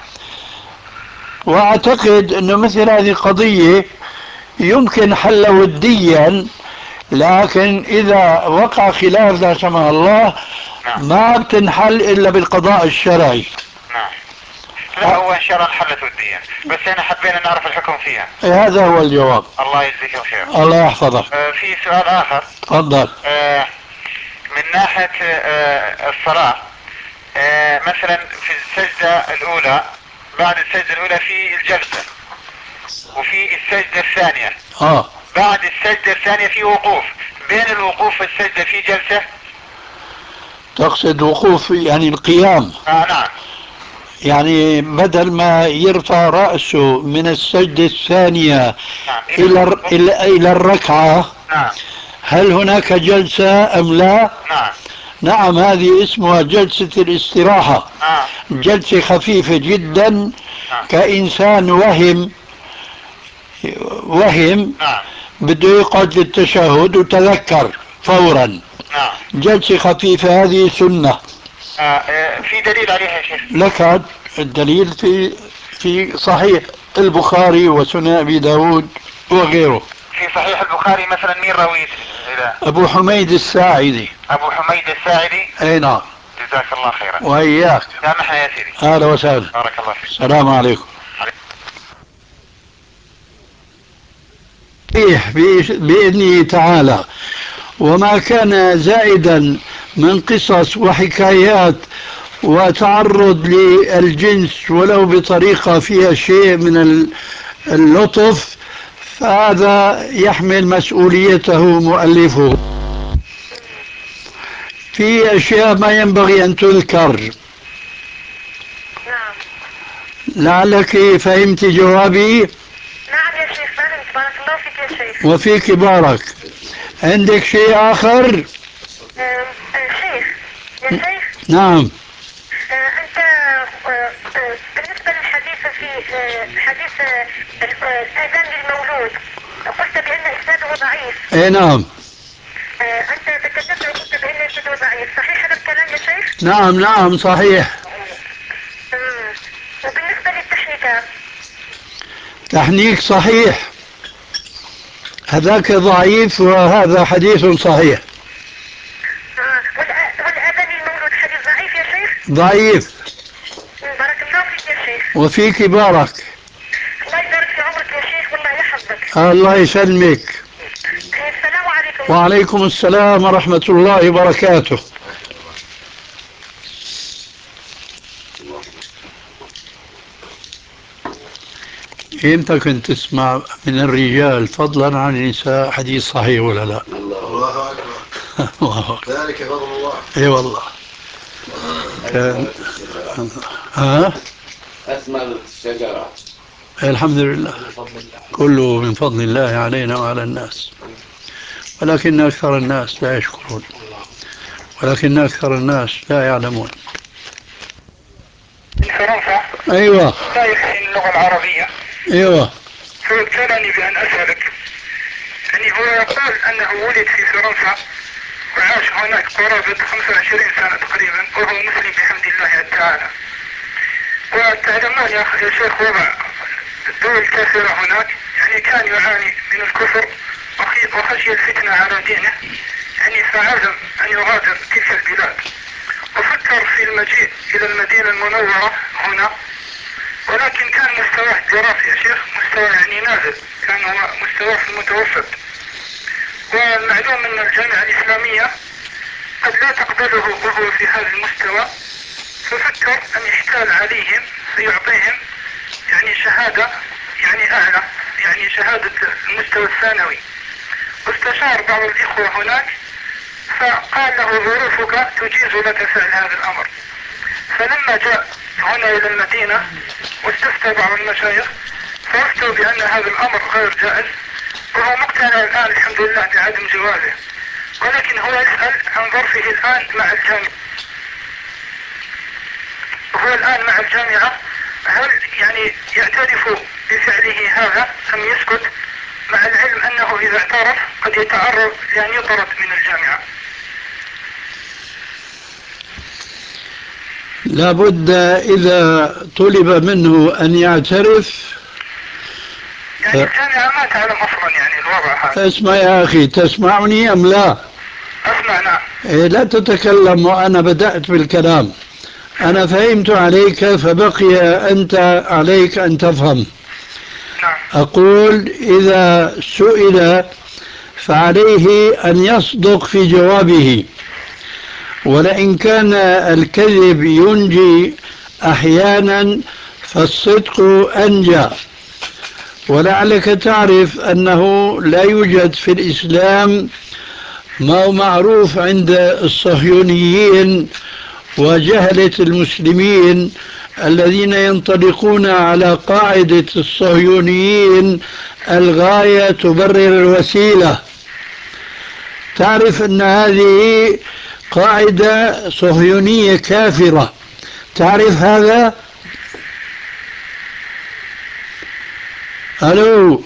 واعتقد انه مثل هذه قضية يمكن حل وديا، لكن اذا وقع خلاف لا سمح الله نعم ما بتنحل الا بالقضاء الشرعي. نعم. لا هو ان شاء الله انحلت وديا، بس انا حبينا نعرف الحكم فيها. هذا هو الجواب. الله يجزيك الخير. الله يحفظك. آه في سؤال اخر. تفضل. آه من ناحية آه الصلاة، آه مثلا في السجدة الاولى، بعد السجدة الاولى في الجلسة، وفي السجدة الثانية اه بعد السجدة الثانية في وقوف، بين الوقوف والسجدة في جلسة. تقصد وقوف يعني القيام؟ آه نعم يعني بدل ما يرفع رأسه من السجدة الثانية نعم إلى إلى إلى الركعة، نعم هل هناك جلسة أم لا؟ نعم نعم، هذه اسمها جلسة الاستراحة، آه. جلسة خفيفة جدا، نعم كإنسان وهم وهم نعم بده يقعد للتشهد وتذكر فورا. نعم. جلسة خفيفة هذه سنة. آه. آه. في دليل عليها يا شيخ؟ لك الدليل في في صحيح البخاري وسنن أبي داود وغيره. في صحيح البخاري مثلا مين راويه؟ إذا أبو حميد الساعدي. أبو حميد الساعدي. أي نعم. جزاك الله خيرا. وإياك. سامحنا يا سيدي. أهلا وسهلا. بارك الله فيك. السلام عليكم. عليكم. صحيح بإذنه تعالى، وما كان زائدا من قصص وحكايات وتعرض للجنس ولو بطريقة فيها شيء من اللطف، فهذا يحمل مسؤوليته مؤلفه. في أشياء ما ينبغي أن تذكر. نعم. لعلك فهمت جوابي. نعم يا شيخ فهمت، بارك الله فيك يا شيخ. وفيك بارك. عندك شيء آخر؟ آم، آه، شيخ يا شيخ. نعم. آه، أنت آه، آه، بالنسبة للحديث في آه، حديث آه، آه، الأذان للمولود، قلت بأن إسناده ضعيف. اي نعم. آه، أنت تكلمت وقلت بأن إسناده ضعيف، صحيح هذا الكلام يا شيخ؟ نعم نعم صحيح. مم. وبالنسبة للتحنيكات؟ تحنيك صحيح، هذاك ضعيف وهذا حديث صحيح. آه، والأ- والأذان للمولود حديث ضعيف يا شيخ؟ ضعيف. مم، بارك الله فيك يا شيخ. وفيك بارك. الله يبارك في عمرك يا شيخ والله يحفظك. الله يسلمك. السلام عليكم. وعليكم السلام ورحمة الله وبركاته. امتى كنت تسمع من الرجال فضلا عن النساء حديث صحيح ولا لا؟ الله أكبر. الله أكبر. ذلك فضل الله. اي والله. كان ها أثمر الشجرة. الحمد لله، كله من فضل الله علينا وعلى الناس، ولكن أكثر الناس لا يشكرون، ولكن أكثر الناس لا يعلمون. فرنسا أيوة. لا يحسن اللغة العربية. أيوة. فابتلاني بأن أسألك، يعني هو يقول أنه ولد في فرنسا وعاش هناك قرابة خمسة وعشرين سنة تقريبا، وهو مسلم بحمد الله تعالى. وتعلمون يا أخي يا شيخ وضع دول كثيرة هناك، يعني كان يعاني من الكفر وخشي الفتنة على دينه، يعني فعزم أن يغادر تلك البلاد، وفكر في المجيء إلى المدينة المنورة هنا، ولكن كان مستواه الدراسي يا شيخ مستوى يعني نازل، كان هو مستواه في المتوسط، والمعلوم أن الجامعة الإسلامية قد لا تقبله وهو في هذا المستوى، ففكر أن يحتال عليهم فيعطيهم يعني شهادة يعني أعلى، يعني شهادة المستوى الثانوي. واستشار بعض الإخوة هناك فقال له ظروفك تجيز لك فعل هذا الأمر. فلما جاء هنا إلى المدينة واستفتى بعض المشايخ فافتوا بأن هذا الأمر غير جائز، وهو مقتنع الآن الحمد لله بعدم جوازه، ولكن هو يسأل عن ظرفه الآن مع الجامعة. وهو الآن مع الجامعة هل يعني يعترف بفعله هذا أم يسكت، مع العلم أنه إذا اعترف قد يتعرض لأن يطرد من الجامعة؟ لابد إذا طلب منه أن يعترف. يعني الجامعة ما تعلم أصلا يعني الوضع هذا. اسمع يا أخي، تسمعني أم لا؟ أسمع. نعم. إيه، لا تتكلم وأنا بدأت بالكلام. أنا فهمت عليك، فبقي أنت عليك أن تفهم. نعم. أقول إذا سئل فعليه أن يصدق في جوابه، ولئن كان الكذب ينجي أحيانا فالصدق أنجى. ولعلك تعرف أنه لا يوجد في الإسلام ما هو معروف عند الصهيونيين وجهلة المسلمين الذين ينطلقون على قاعدة الصهيونيين الغاية تبرر الوسيلة. تعرف أن هذه قاعدة صهيونية كافرة، تعرف هذا؟ ألو؟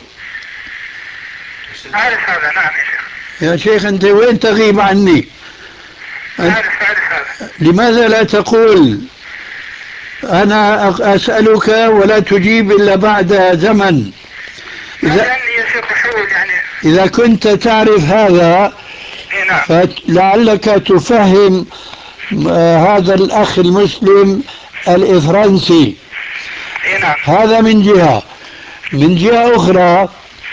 أعرف هذا. نعم يا شيخ. يا شيخ أنت وين تغيب عني؟ أعرف أعرف هذا. لماذا لا تقول أنا أسألك ولا تجيب إلا بعد زمن؟ إذا, يا شيخ حول يعني إذا كنت تعرف هذا فلعلك تفهم هذا الأخ المسلم الإفرنسي. هذا من جهة. من جهة أخرى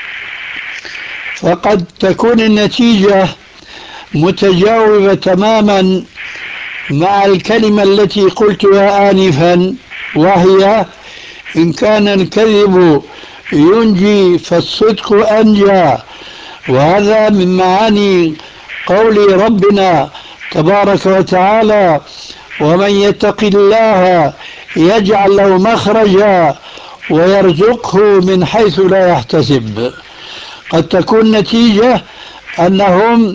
فقد تكون النتيجة متجاوبة تماما مع الكلمة التي قلتها آنفا، وهي إن كان الكذب ينجي فالصدق أنجى. وهذا من معاني قول ربنا تبارك وتعالى: ومن يتق الله يجعل له مخرجا ويرزقه من حيث لا يحتسب. قد تكون نتيجة أنهم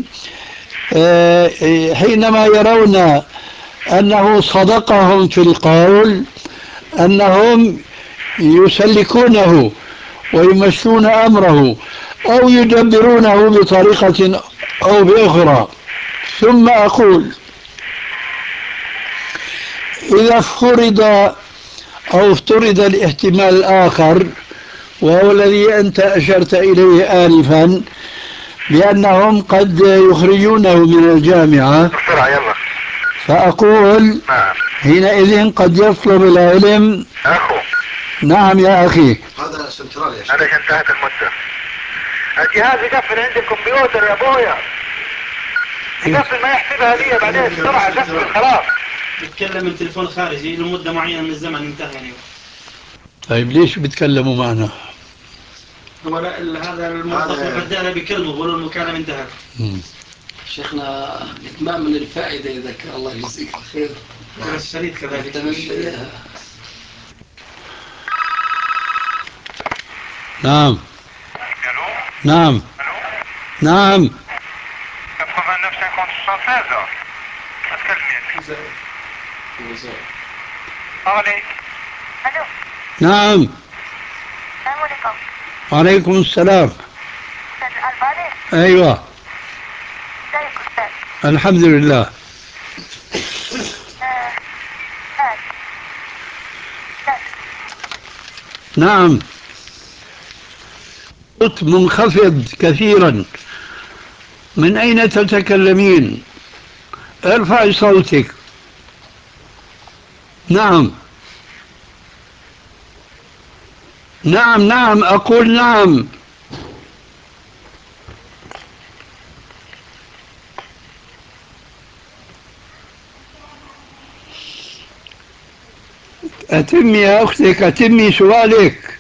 حينما يرون أنه صدقهم في القول أنهم يسلكونه ويمشون أمره أو يدبرونه بطريقة أو بأخرى. ثم أقول إذا فرض أو افترض الاحتمال الآخر، وهو الذي أنت أشرت إليه آنفا، بأنهم قد يخرجونه من الجامعة، فأقول حينئذ قد يطلب العلم. أخو. نعم يا أخي. هذا سنترال يا شيخ. هذا انتهت المدة. الجهاز يقفل عندي الكمبيوتر يا ابويا. يقفل ما يحسبها لي بعدين بسرعة يقفل خلاص. بتكلم من تليفون خارجي لمدة معينة من الزمن انتهى يعني. طيب ليش بيتكلموا معنا؟ هو هذا الموظف البدالة بيكلموا بيقولوا المكالمة انتهت. شيخنا إتمام من الفائدة إذا كان الله يجزيك الخير. الشريط كذلك. نعم. نعم. نعم. نعم. السلام عليكم. وعليكم السلام. أستاذ الألباني؟ أيوة. ازيك أستاذ؟ الحمد لله. آه. أستاذ. أستاذ. نعم. صوت منخفض كثيرا. من أين تتكلمين؟ ارفعي صوتك. نعم نعم نعم أقول نعم. أتمي يا أختك، أتمي سؤالك.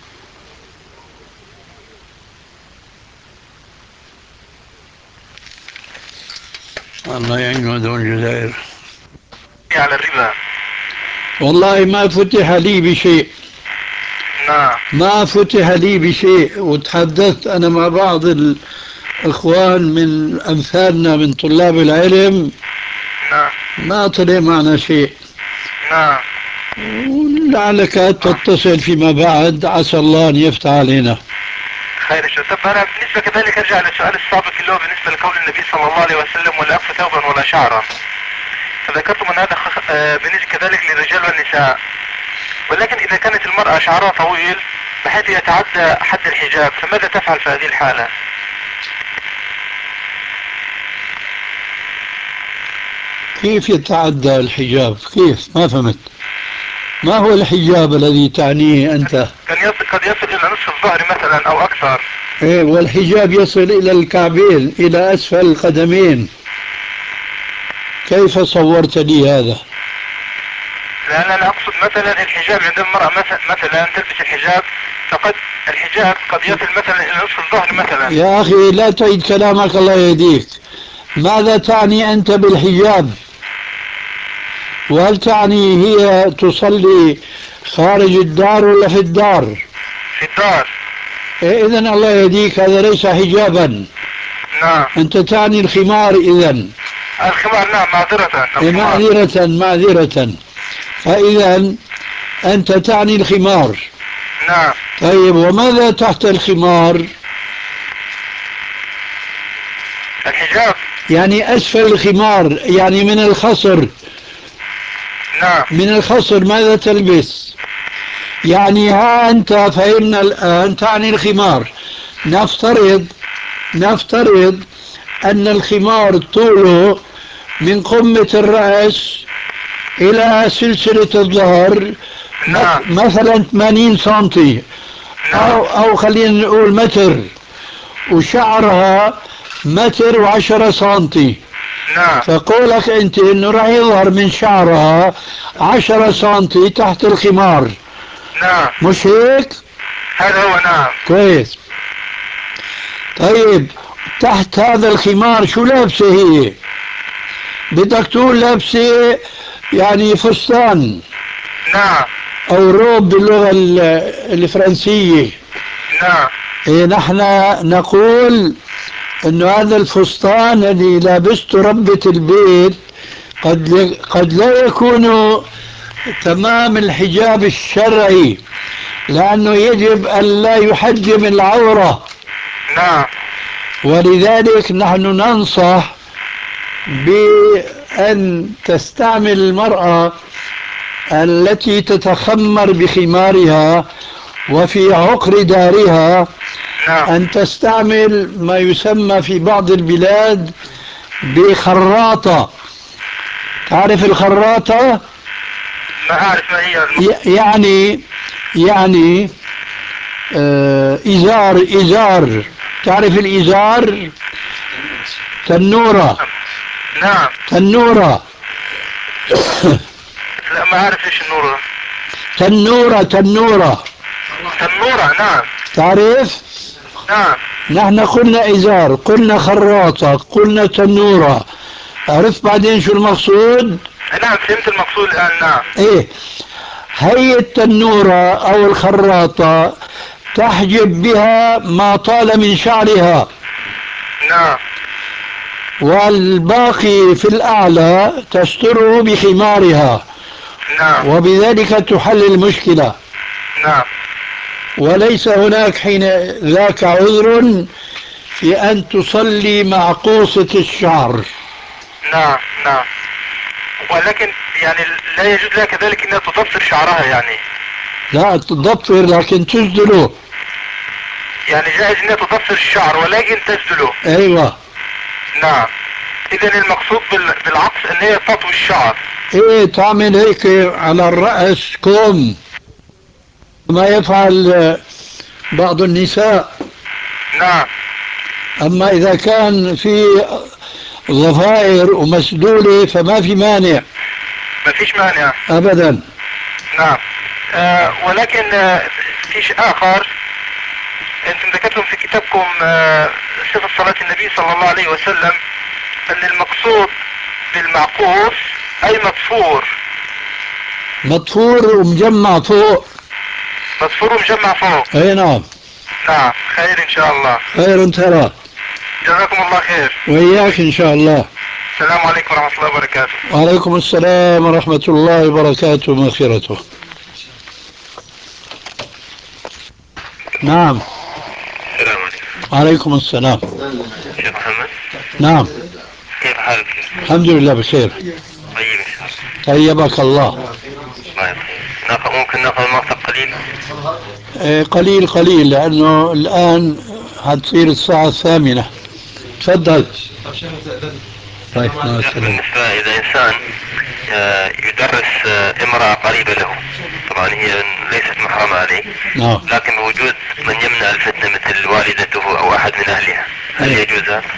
الله يعين هذول الجزائر. على الربا. والله ما فتح لي بشيء. نعم. ما فتح لي بشيء، وتحدثت أنا مع بعض الإخوان من أمثالنا من طلاب العلم. نعم. ما طلع معنا شيء. نعم. ولعلك تتصل فيما بعد، عسى الله أن يفتح علينا. خير ان شاء الله. طب انا بالنسبه كذلك ارجع للسؤال السابق اللي هو بالنسبه لقول النبي صلى الله عليه وسلم ولا اخف ثوبا ولا شعرا، فذكرتم ان هذا خ... آه بالنسبه كذلك للرجال والنساء، ولكن اذا كانت المراه شعرها طويل بحيث يتعدى حد الحجاب فماذا تفعل في هذه الحاله؟ كيف يتعدى الحجاب؟ كيف؟ ما فهمت. ما هو الحجاب الذي تعنيه أنت؟ كان يصل قد يصل الى نصف الظهر مثلا او اكثر. إيه، والحجاب يصل إلى الكعبين، إلى أسفل القدمين. كيف صورت لي هذا؟ لا لا لا اقصد مثلا الحجاب عند المرأة مثلا, مثلا تلبس الحجاب فقد الحجاب قد يصل مثلا الى نصف الظهر مثلا. يا أخي لا تعيد كلامك الله يهديك. ماذا تعني أنت بالحجاب؟ وهل تعني هي تصلي خارج الدار ولا في الدار؟ في الدار. إيه، إذن الله يهديك، هذا ليس حجابا. نعم. أنت تعني الخمار إذن. الخمار. نعم معذرة. إيه، معذرة معذرة. فإذا أنت تعني الخمار. نعم. طيب وماذا تحت الخمار؟ الحجاب. يعني أسفل الخمار، يعني من الخصر. نعم. من الخصر ماذا تلبس؟ يعني ها أنت فهمنا الآن تعني الخمار. نفترض نفترض أن الخمار طوله من قمة الرأس إلى سلسلة الظهر. نعم. مثلا ثمانين سنتي. أو, أو خلينا نقول متر، وشعرها متر وعشرة سنتي. نعم. فقولك أنت إنه راح يظهر من شعرها عشرة سنتي تحت الخمار. نعم. مش هيك؟ هذا هو. نعم. كويس. طيب تحت هذا الخمار شو لابسة هي؟ بدك تقول لابسة يعني فستان. نعم. أو روب باللغة الفرنسية. نعم. إيه، نحن نقول إنه هذا الفستان الذي لابسته ربة البيت قد قد لا يكون تمام الحجاب الشرعي، لأنه يجب أن لا يحجم العورة. نعم. ولذلك نحن ننصح بأن تستعمل المرأة التي تتخمر بخمارها وفي عقر دارها نعم. أن تستعمل ما يسمى في بعض البلاد بخراطة. تعرف الخراطة؟ ما أعرف ما هي. يعني يعني آه إزار إزار تعرف الإزار؟ تنورة. نعم. تنورة. لا ما أعرف إيش النورة. تنورة تنورة تنورة. نعم. تعرف؟ نعم. نحن قلنا إزار، قلنا خراطة، قلنا تنورة. عرفت بعدين شو المقصود؟ نعم فهمت المقصود الآن. نعم. إيه، هي التنورة أو الخراطة تحجب بها ما طال من شعرها. نعم. والباقي في الأعلى تستره بخمارها. نعم. وبذلك تحل المشكلة. نعم. وليس هناك حين ذاك عذر في أن تصلي مع قوصة الشعر. نعم. نعم. ولكن يعني لا يجوز لها كذلك انها تضفر شعرها يعني. لا تضفر لكن تسدله. يعني جائز انها تضفر الشعر ولكن تسدله. ايوه. نعم. اذا المقصود بال- بالعطف ان هي تطوي الشعر. ايه تعمل هيك على الرأس كوم ما يفعل آه، بعض النساء. نعم. اما اذا كان في ضفائر ومسدولة فما في مانع ما فيش مانع. ابدا. نعم. آه ولكن آه في شيء اخر انتم ذكرتم في كتابكم آه صفة صلاة النبي صلى الله عليه وسلم ان المقصود بالمعقوس اي مطفور. مطفور ومجمع فوق. مطفور ومجمع فوق. اي نعم. نعم. خير ان شاء الله. خير ترى. جزاكم الله خير. وإياك إن شاء الله. السلام عليكم ورحمة الله وبركاته. وعليكم السلام ورحمة الله وبركاته ومغفرته. نعم. السلام عليكم. وعليكم السلام. شيخ محمد. نعم. كيف حالك؟ الحمد لله بخير. طيب ان شاء الله. طيبك الله. الله يطيب. ناخذ ممكن ناخذ مقطع قليل؟ إيه قليل قليل لأنه الآن حتصير الساعة الثامنة. تفضل. طيب مع السلامة. بالنسبة إذا إنسان آه، يدرس آه، امرأة قريبة له، طبعا هي ليست محرمة عليه، نعم. لكن بوجود من يمنع الفتنة مثل والدته أو أحد من أهلها، هل أيه. يجوز هذا؟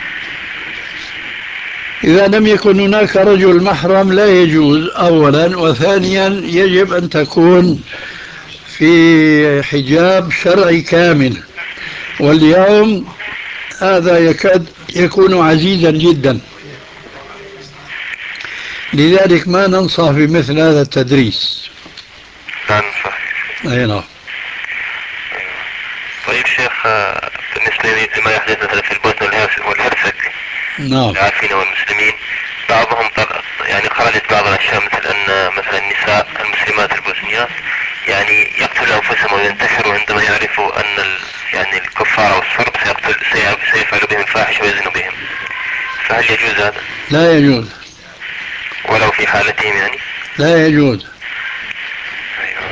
إذا لم يكن هناك رجل محرم لا يجوز أولا، وثانيا يجب أن تكون في حجاب شرعي كامل، واليوم هذا يكاد يكون عزيزا جدا، لذلك ما ننصح بمثل هذا التدريس. نعم صحيح. أي نعم. طيب شيخ، آه، بالنسبة لما يحدث مثلا في البوسنة والهرسك نعم. العارفين والمسلمين، بعضهم طلع يعني خرجت بعض الأشياء مثل أن مثلا النساء المسلمات البوسنيات يعني يقتلوا أنفسهم وينتحروا عندما يعرفوا أن ال يعني الكفار والصرب سيقتل سيفعلوا بهم الفاحشة ويزنوا بهم، فهل يجوز هذا؟ لا يجوز. ولو في حالتهم يعني؟ لا يجوز. أيوة.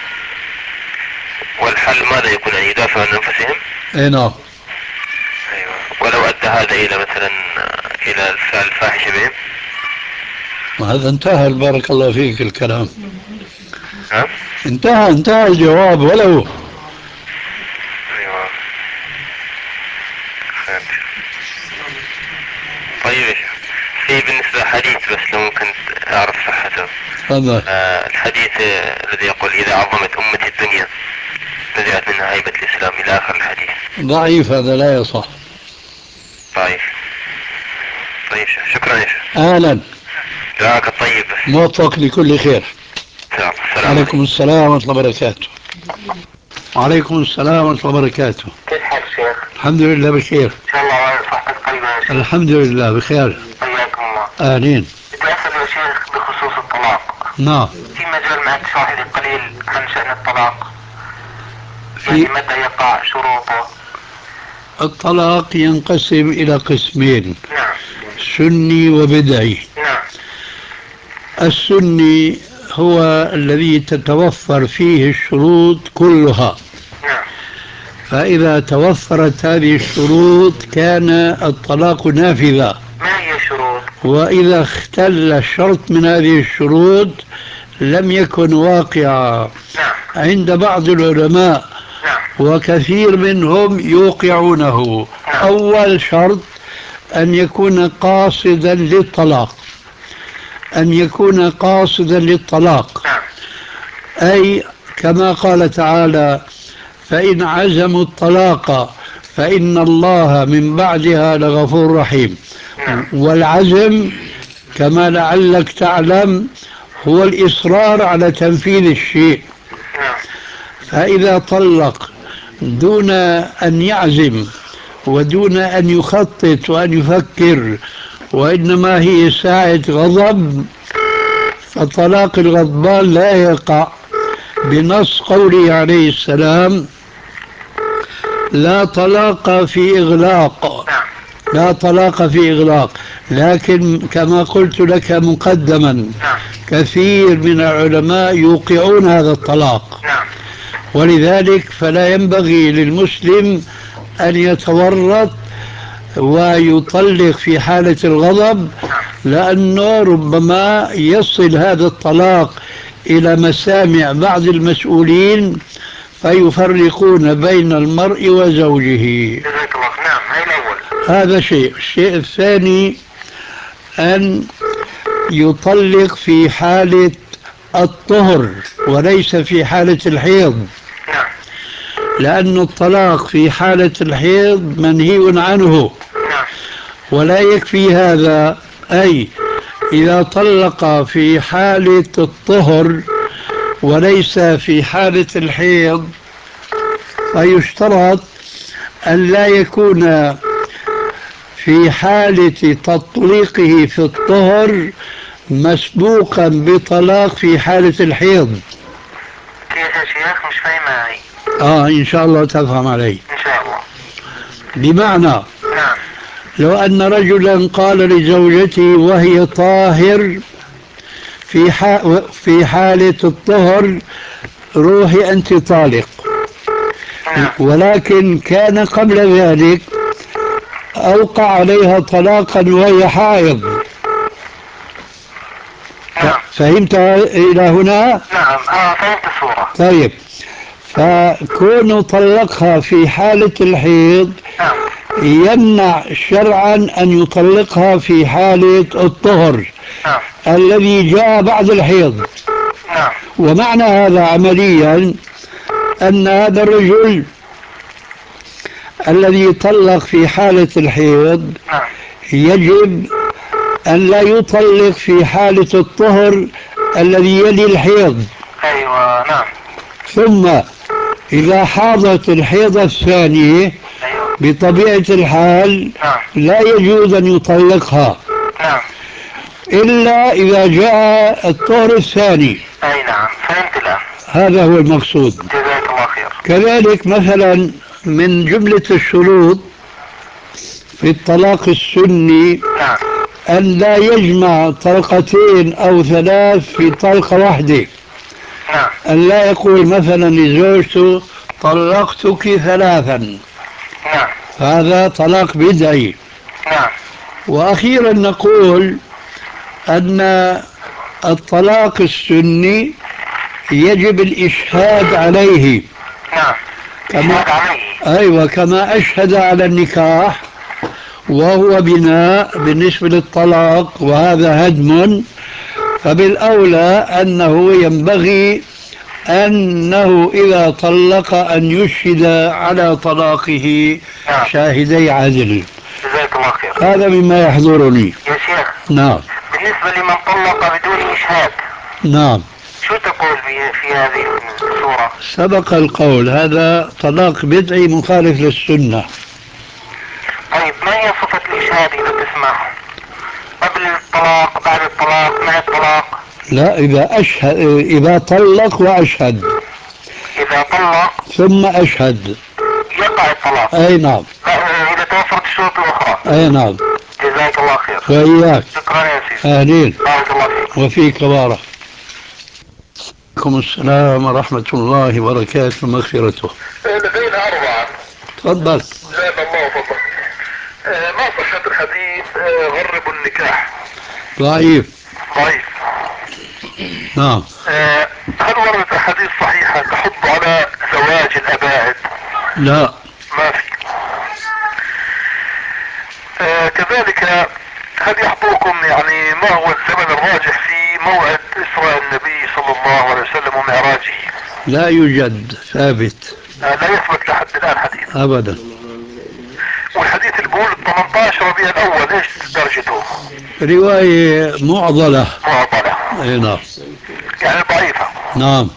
والحل ماذا يكون؟ يعني يدافعوا عن أنفسهم؟ أي نعم. أيوة. ولو أدى هذا إلى مثلا إلى الفعل الفاحشة بهم؟ وهذا انتهى بارك الله فيك الكلام. ها؟ انتهى انتهى الجواب ولو. أيوة. خير. طيب في بالنسبة حديث بس لو ممكن أعرف صحته. تفضل. آه الحديث آه الذي يقول إذا عظمت أمتي الدنيا نزعت منها هيبة الإسلام إلى آخر الحديث. ضعيف هذا لا يصح. طيب. طيب شكرا يا شيخ. أهلا. دعاك الطيب. موفق لكل خير. السلام عليكم السلام ورحمة الله وبركاته. وعليكم السلام ورحمة الله وبركاته. كيف حالك شيخ؟ الحمد لله بخير. إن شاء الله صحتك طيبة يا شيخ. الحمد لله بخير. حياكم الله. آمين. بدي أسأل يا شيخ بخصوص الطلاق. نعم. في مجال معك تشرح لي قليل عن شأن الطلاق؟ في يعني متى يقع شروطه؟ الطلاق ينقسم إلى قسمين. نعم. سني وبدعي. نعم. السني هو الذي تتوفر فيه الشروط كلها. نعم. فإذا توفرت هذه الشروط كان الطلاق نافذا. ما هي الشروط؟ وإذا اختل شرط من هذه الشروط لم يكن واقعا. نعم. عند بعض العلماء نعم. وكثير منهم يوقعونه. نعم. أول شرط أن يكون قاصدا للطلاق. أن يكون قاصدا للطلاق. نعم. أي كما قال تعالى: فإن عزموا الطلاق فإن الله من بعدها لغفور رحيم. نعم. والعزم كما لعلك تعلم هو الإصرار على تنفيذ الشيء. نعم. فإذا طلق دون أن يعزم ودون أن يخطط وأن يفكر، وإنما هي ساعة غضب، فطلاق الغضبان لا يقع بنص قوله عليه السلام: لا طلاق في إغلاق. لا طلاق في إغلاق. لكن كما قلت لك مقدما، كثير من العلماء يوقعون هذا الطلاق. نعم. ولذلك فلا ينبغي للمسلم أن يتورط ويطلق في حالة الغضب، لأنه ربما يصل هذا الطلاق إلى مسامع بعض المسؤولين فيفرقون بين المرء وزوجه. جزاك الله. نعم، هاي الأول. هذا شيء. الشيء الثاني أن يطلق في حالة الطهر وليس في حالة الحيض، نعم. لأن الطلاق في حالة الحيض منهي عنه. نعم. ولا يكفي هذا، أي إذا طلق في حالة الطهر وليس في حالة الحيض فيشترط أن لا يكون في حالة تطليقه في الطهر مسبوقا بطلاق في حالة الحيض. كيف يا شيخ؟ مش فاهم معي. آه إن شاء الله تفهم علي. إن شاء الله. بمعنى نعم. لو أن رجلا قال لزوجته وهي طاهر في في حالة الطهر روحي أنت طالق، نعم. ولكن كان قبل ذلك أوقع عليها طلاقا وهي حائض. نعم. فهمت إلى هنا؟ نعم. آه فهمت الصورة. طيب، فكون طلقها في حالة الحيض نعم. يمنع شرعا أن يطلقها في حالة الطهر نعم. الذي جاء بعد الحيض. نعم. ومعنى هذا عمليا أن هذا الرجل الذي طلق في حالة الحيض نعم. يجب أن لا يطلق في حالة الطهر الذي يلي الحيض. أيوة. نعم. ثم إذا حاضت الحيضة الثانية أيوة. بطبيعة الحال نعم. لا يجوز أن يطلقها نعم. إلا إذا جاء الطهر الثاني. أي نعم، فهمت الآن. هذا هو المقصود. جزاك الله خير. كذلك مثلا من جملة الشروط في الطلاق السني نعم. أن لا يجمع طلقتين أو ثلاث في طلقة واحدة. نعم. أن لا يقول مثلا لزوجته طلقتك ثلاثا، نعم. هذا طلاق بدعي. نعم. وأخيرا نقول أن الطلاق السني يجب الإشهاد عليه. نعم. كما عليه. أيوة، كما أشهد على النكاح وهو بناء بالنسبة للطلاق وهذا هدم، فبالأولى أنه ينبغي أنه إذا طلق أن يشهد على طلاقه شاهدي عدل. جزاك الله خير. هذا مما يحضرني. يا شيخ. نعم. بالنسبة لمن طلق بدون إشهاد. نعم. شو تقول في هذه الصورة؟ سبق القول هذا طلاق بدعي مخالف للسنة. طيب، ما هي صفة الإشهاد إذا تسمح؟ قبل الطلاق، بعد الطلاق، مع الطلاق؟ لا، إذا أشهد، إذا طلق وأشهد. إذا طلق ثم أشهد يقع الطلاق. أي نعم. إذا توفرت الشروط الأخرى. أي نعم. جزاك الله خير. وإياك. شكرا يا سيدي. أهلين. بارك الله فيك. وفيك بارك. عليكم السلام ورحمة الله وبركاته ومغفرته. لدينا أربعة. تفضل. جزاك الله فضلك. ما صحة الحديث غرب النكاح؟ ضعيف. ضعيف. نعم. هل وردت أحاديث صحيحة تحض على زواج الأباعد؟ لا. ما في. آه كذلك هل يحضركم يعني ما هو الزمن الراجح في موعد إسراء النبي صلى الله عليه وسلم ومعراجه؟ لا يوجد ثابت. آه لا يثبت لحد الآن حديث. أبدا. والحديث اللي بيقول ثمانية عشر ربيع الأول ايش درجته؟ رواية معضلة. معضلة. اي نعم. يعني ضعيفة. نعم.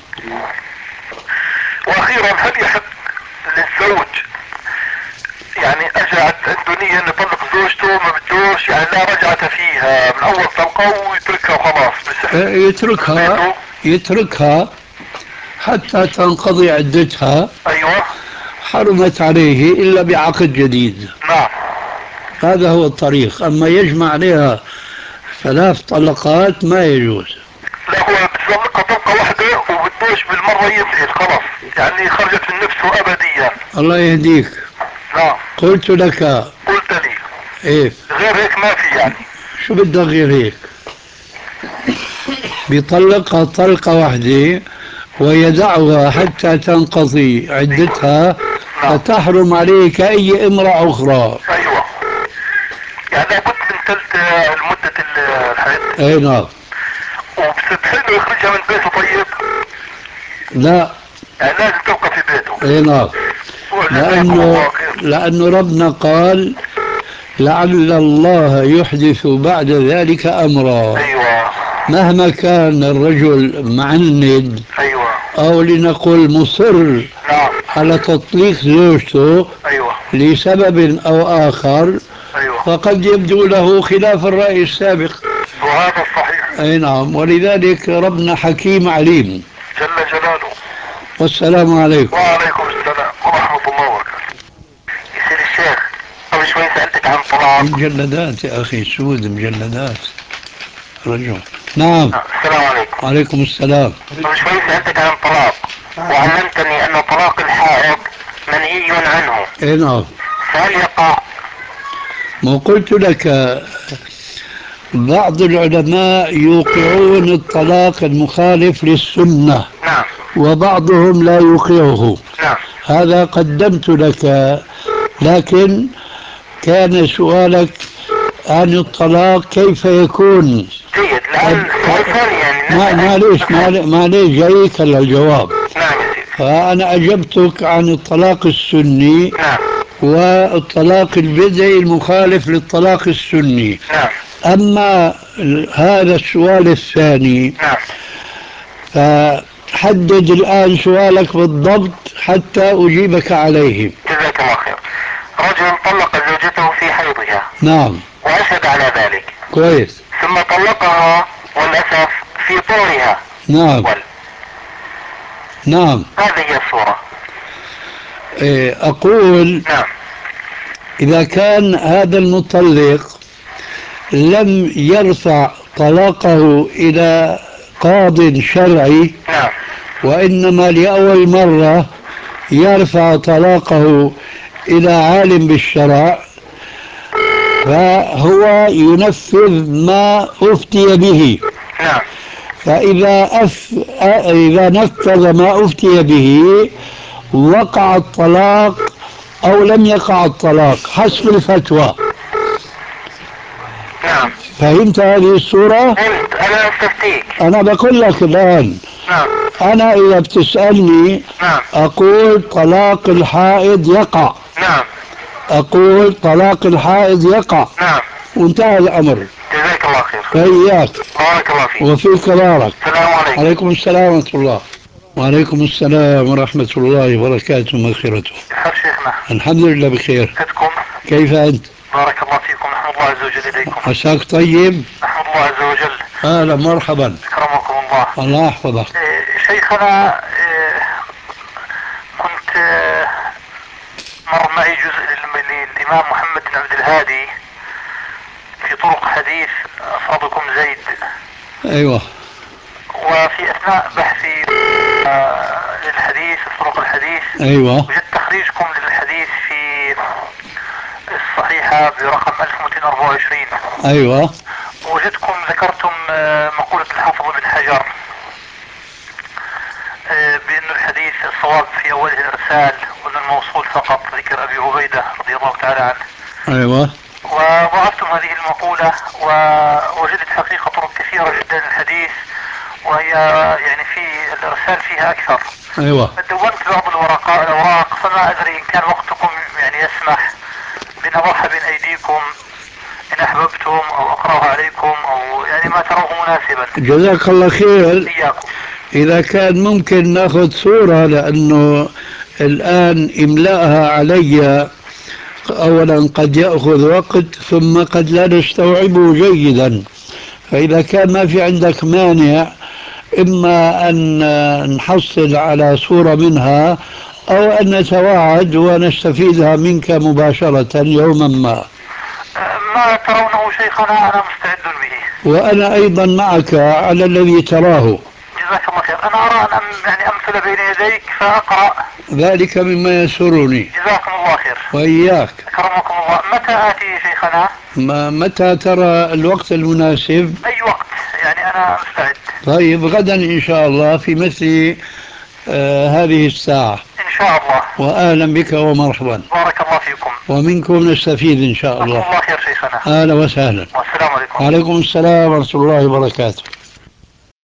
واخيرا هل يحق للزوج يعني اجى عنده نية انه يطلق زوجته ما بدوش يعني لا رجعة فيها من اول طلقة ويتركها وخلاص بس يتركها يتركها حتى تنقضي عدتها. ايوه. حرمت عليه الا بعقد جديد. نعم. هذا هو الطريق. اما يجمع عليها ثلاث طلقات ما يجوز. لا، هو بتطلقها طلقة واحدة وبدوش بالمرة يسأل خلاص، يعني خرجت من نفسه أبديا. الله يهديك. نعم. قلت لك. قلت لي. ايه. غير هيك ما في يعني. شو بدك غير هيك؟ بيطلقها طلقة واحدة ويدعها حتى تنقضي عدتها، فتحرم عليك أي امرأة أخرى. أيوة، يعني لابد من ثلث المدة الحياة. أي نعم. وبتحب يخرجها من بيته طيب؟ لا. يعني لازم تبقى في بيته. أي نعم. لأنه لأنه ربنا قال لعل الله يحدث بعد ذلك أمرا. أيوة. مهما كان الرجل معند. أيوة. أو لنقول مصر. نعم. على تطليق زوجته. أيوة. لسبب أو آخر. أيوة. فقد يبدو له خلاف الرأي السابق. وهذا صحيح. أي نعم، ولذلك ربنا حكيم عليم جل جلاله. والسلام عليكم. وعليكم السلام ورحمة الله وبركاته. يصير الشيخ قبل شوي سألتك عن طلاق. مجلدات يا أخي، سود مجلدات رجل. نعم. السلام عليكم. وعليكم السلام. قبل شوي سألتك عن طلاق وعلمتني أن طلاق الحائض منهي عنه. اي نعم. فهل يقع؟ ما قلت لك بعض العلماء يوقعون الطلاق المخالف للسنة. نعم. وبعضهم لا يوقعه. نعم. هذا قدمت لك، لكن كان سؤالك عن الطلاق كيف يكون. جيد. لأن سؤال ثاني يعني ما معليش معليش جايك الجواب. نعم يا سيدي. فأنا أجبتك عن الطلاق السني. نعم. والطلاق البدعي المخالف للطلاق السني. نعم. أما هذا السؤال الثاني. نعم. فحدد الآن سؤالك بالضبط حتى أجيبك عليه. جزاك الله خير. رجل طلق زوجته في حيضها. نعم. وأشهد على ذلك. كويس. ثم طلقها والأسف في طورها. نعم. وال. نعم. هذه هي الصورة. أقول. نعم. إذا كان هذا المطلق لم يرفع طلاقه إلى قاض شرعي. نعم. وإنما لأول مرة يرفع طلاقه إلى عالم بالشرع، فهو ينفذ ما أفتي به. نعم. فإذا أف... إذا نفذ ما أفتي به وقع الطلاق أو لم يقع الطلاق حسب الفتوى. نعم. فهمت هذه الصورة؟ فهمت. أنا أستفتيك. أنا بقول لك الآن. نعم. أنا إذا بتسألني. نعم. أقول طلاق الحائض يقع. نعم. أقول طلاق الحائض يقع. نعم. وانتهى الأمر. جزاك الله خير. فإياك. بارك الله فيك. وفيك بارك. السلام عليكم. وعليكم السلام ورحمة الله. وعليكم السلام ورحمة الله وبركاته ومغفرته. كيف شيخنا؟ الحمد لله بخير. كيفكم؟ كيف أنت؟ بارك الله فيكم. نحمد الله عز وجل إليكم. عساك طيب؟ نحمد الله عز وجل. أهلا مرحبا. أكرمكم الله. الله يحفظك. إيه شيخنا، إيه كنت إيه مر معي جزء للإمام محمد بن عبد الهادي في طرق حديث أفرادكم زيد. أيوة. وفي أثناء بحثي آه للحديث طرق الحديث. أيوة. وجدت تخريجكم للحديث في الصحيحة برقم ألف ومئتين وأربعة وعشرين. أيوة. وجدكم ذكرتم آه مقولة الحافظ بن حجر آه بأن الحديث الصواب في أوله الإرسال وأن الموصول فقط ذكر أبي عبيدة رضي الله تعالى عنه. أيوة. وضعفتم هذه المقولة ووجدت حقيقة طرق كثيرة جدا للحديث، وهي يعني في الإرسال فيها أكثر. أيوة. دونت بعض الورقاء الأوراق، فما أدري إن كان وقتكم يعني يسمح بأن أضعها بين أيديكم إن أحببتم أو أقرأها عليكم أو يعني ما تروه مناسبا. جزاك الله خير. إياكم. إذا كان ممكن ناخذ صورة، لأنه الآن إملاءها علي أولا قد يأخذ وقت ثم قد لا نستوعبه جيدا. فإذا كان ما في عندك مانع، إما أن نحصل على صورة منها أو أن نتواعد ونستفيدها منك مباشرة يوما ما. ما ترونه شيخنا أنا مستعد به. وأنا أيضا معك على الذي تراه. جزاك الله خير. أنا أرى أن يعني أمثل بين يديك فأقرأ. ذلك مما يسرني. جزاكم الله خير. وإياك. أكرمكم الله. متى آتي شيخنا؟ ما متى ترى الوقت المناسب؟ أي وقت يعني أنا مستعد. طيب غدا إن شاء الله في مثل آه هذه الساعة إن شاء الله. وأهلا بك ومرحبا. بارك الله فيكم. ومنكم نستفيد إن شاء الله. جزاكم الله خير شيخنا. أهلا وسهلا. والسلام عليكم. وعليكم السلام ورحمة الله وبركاته.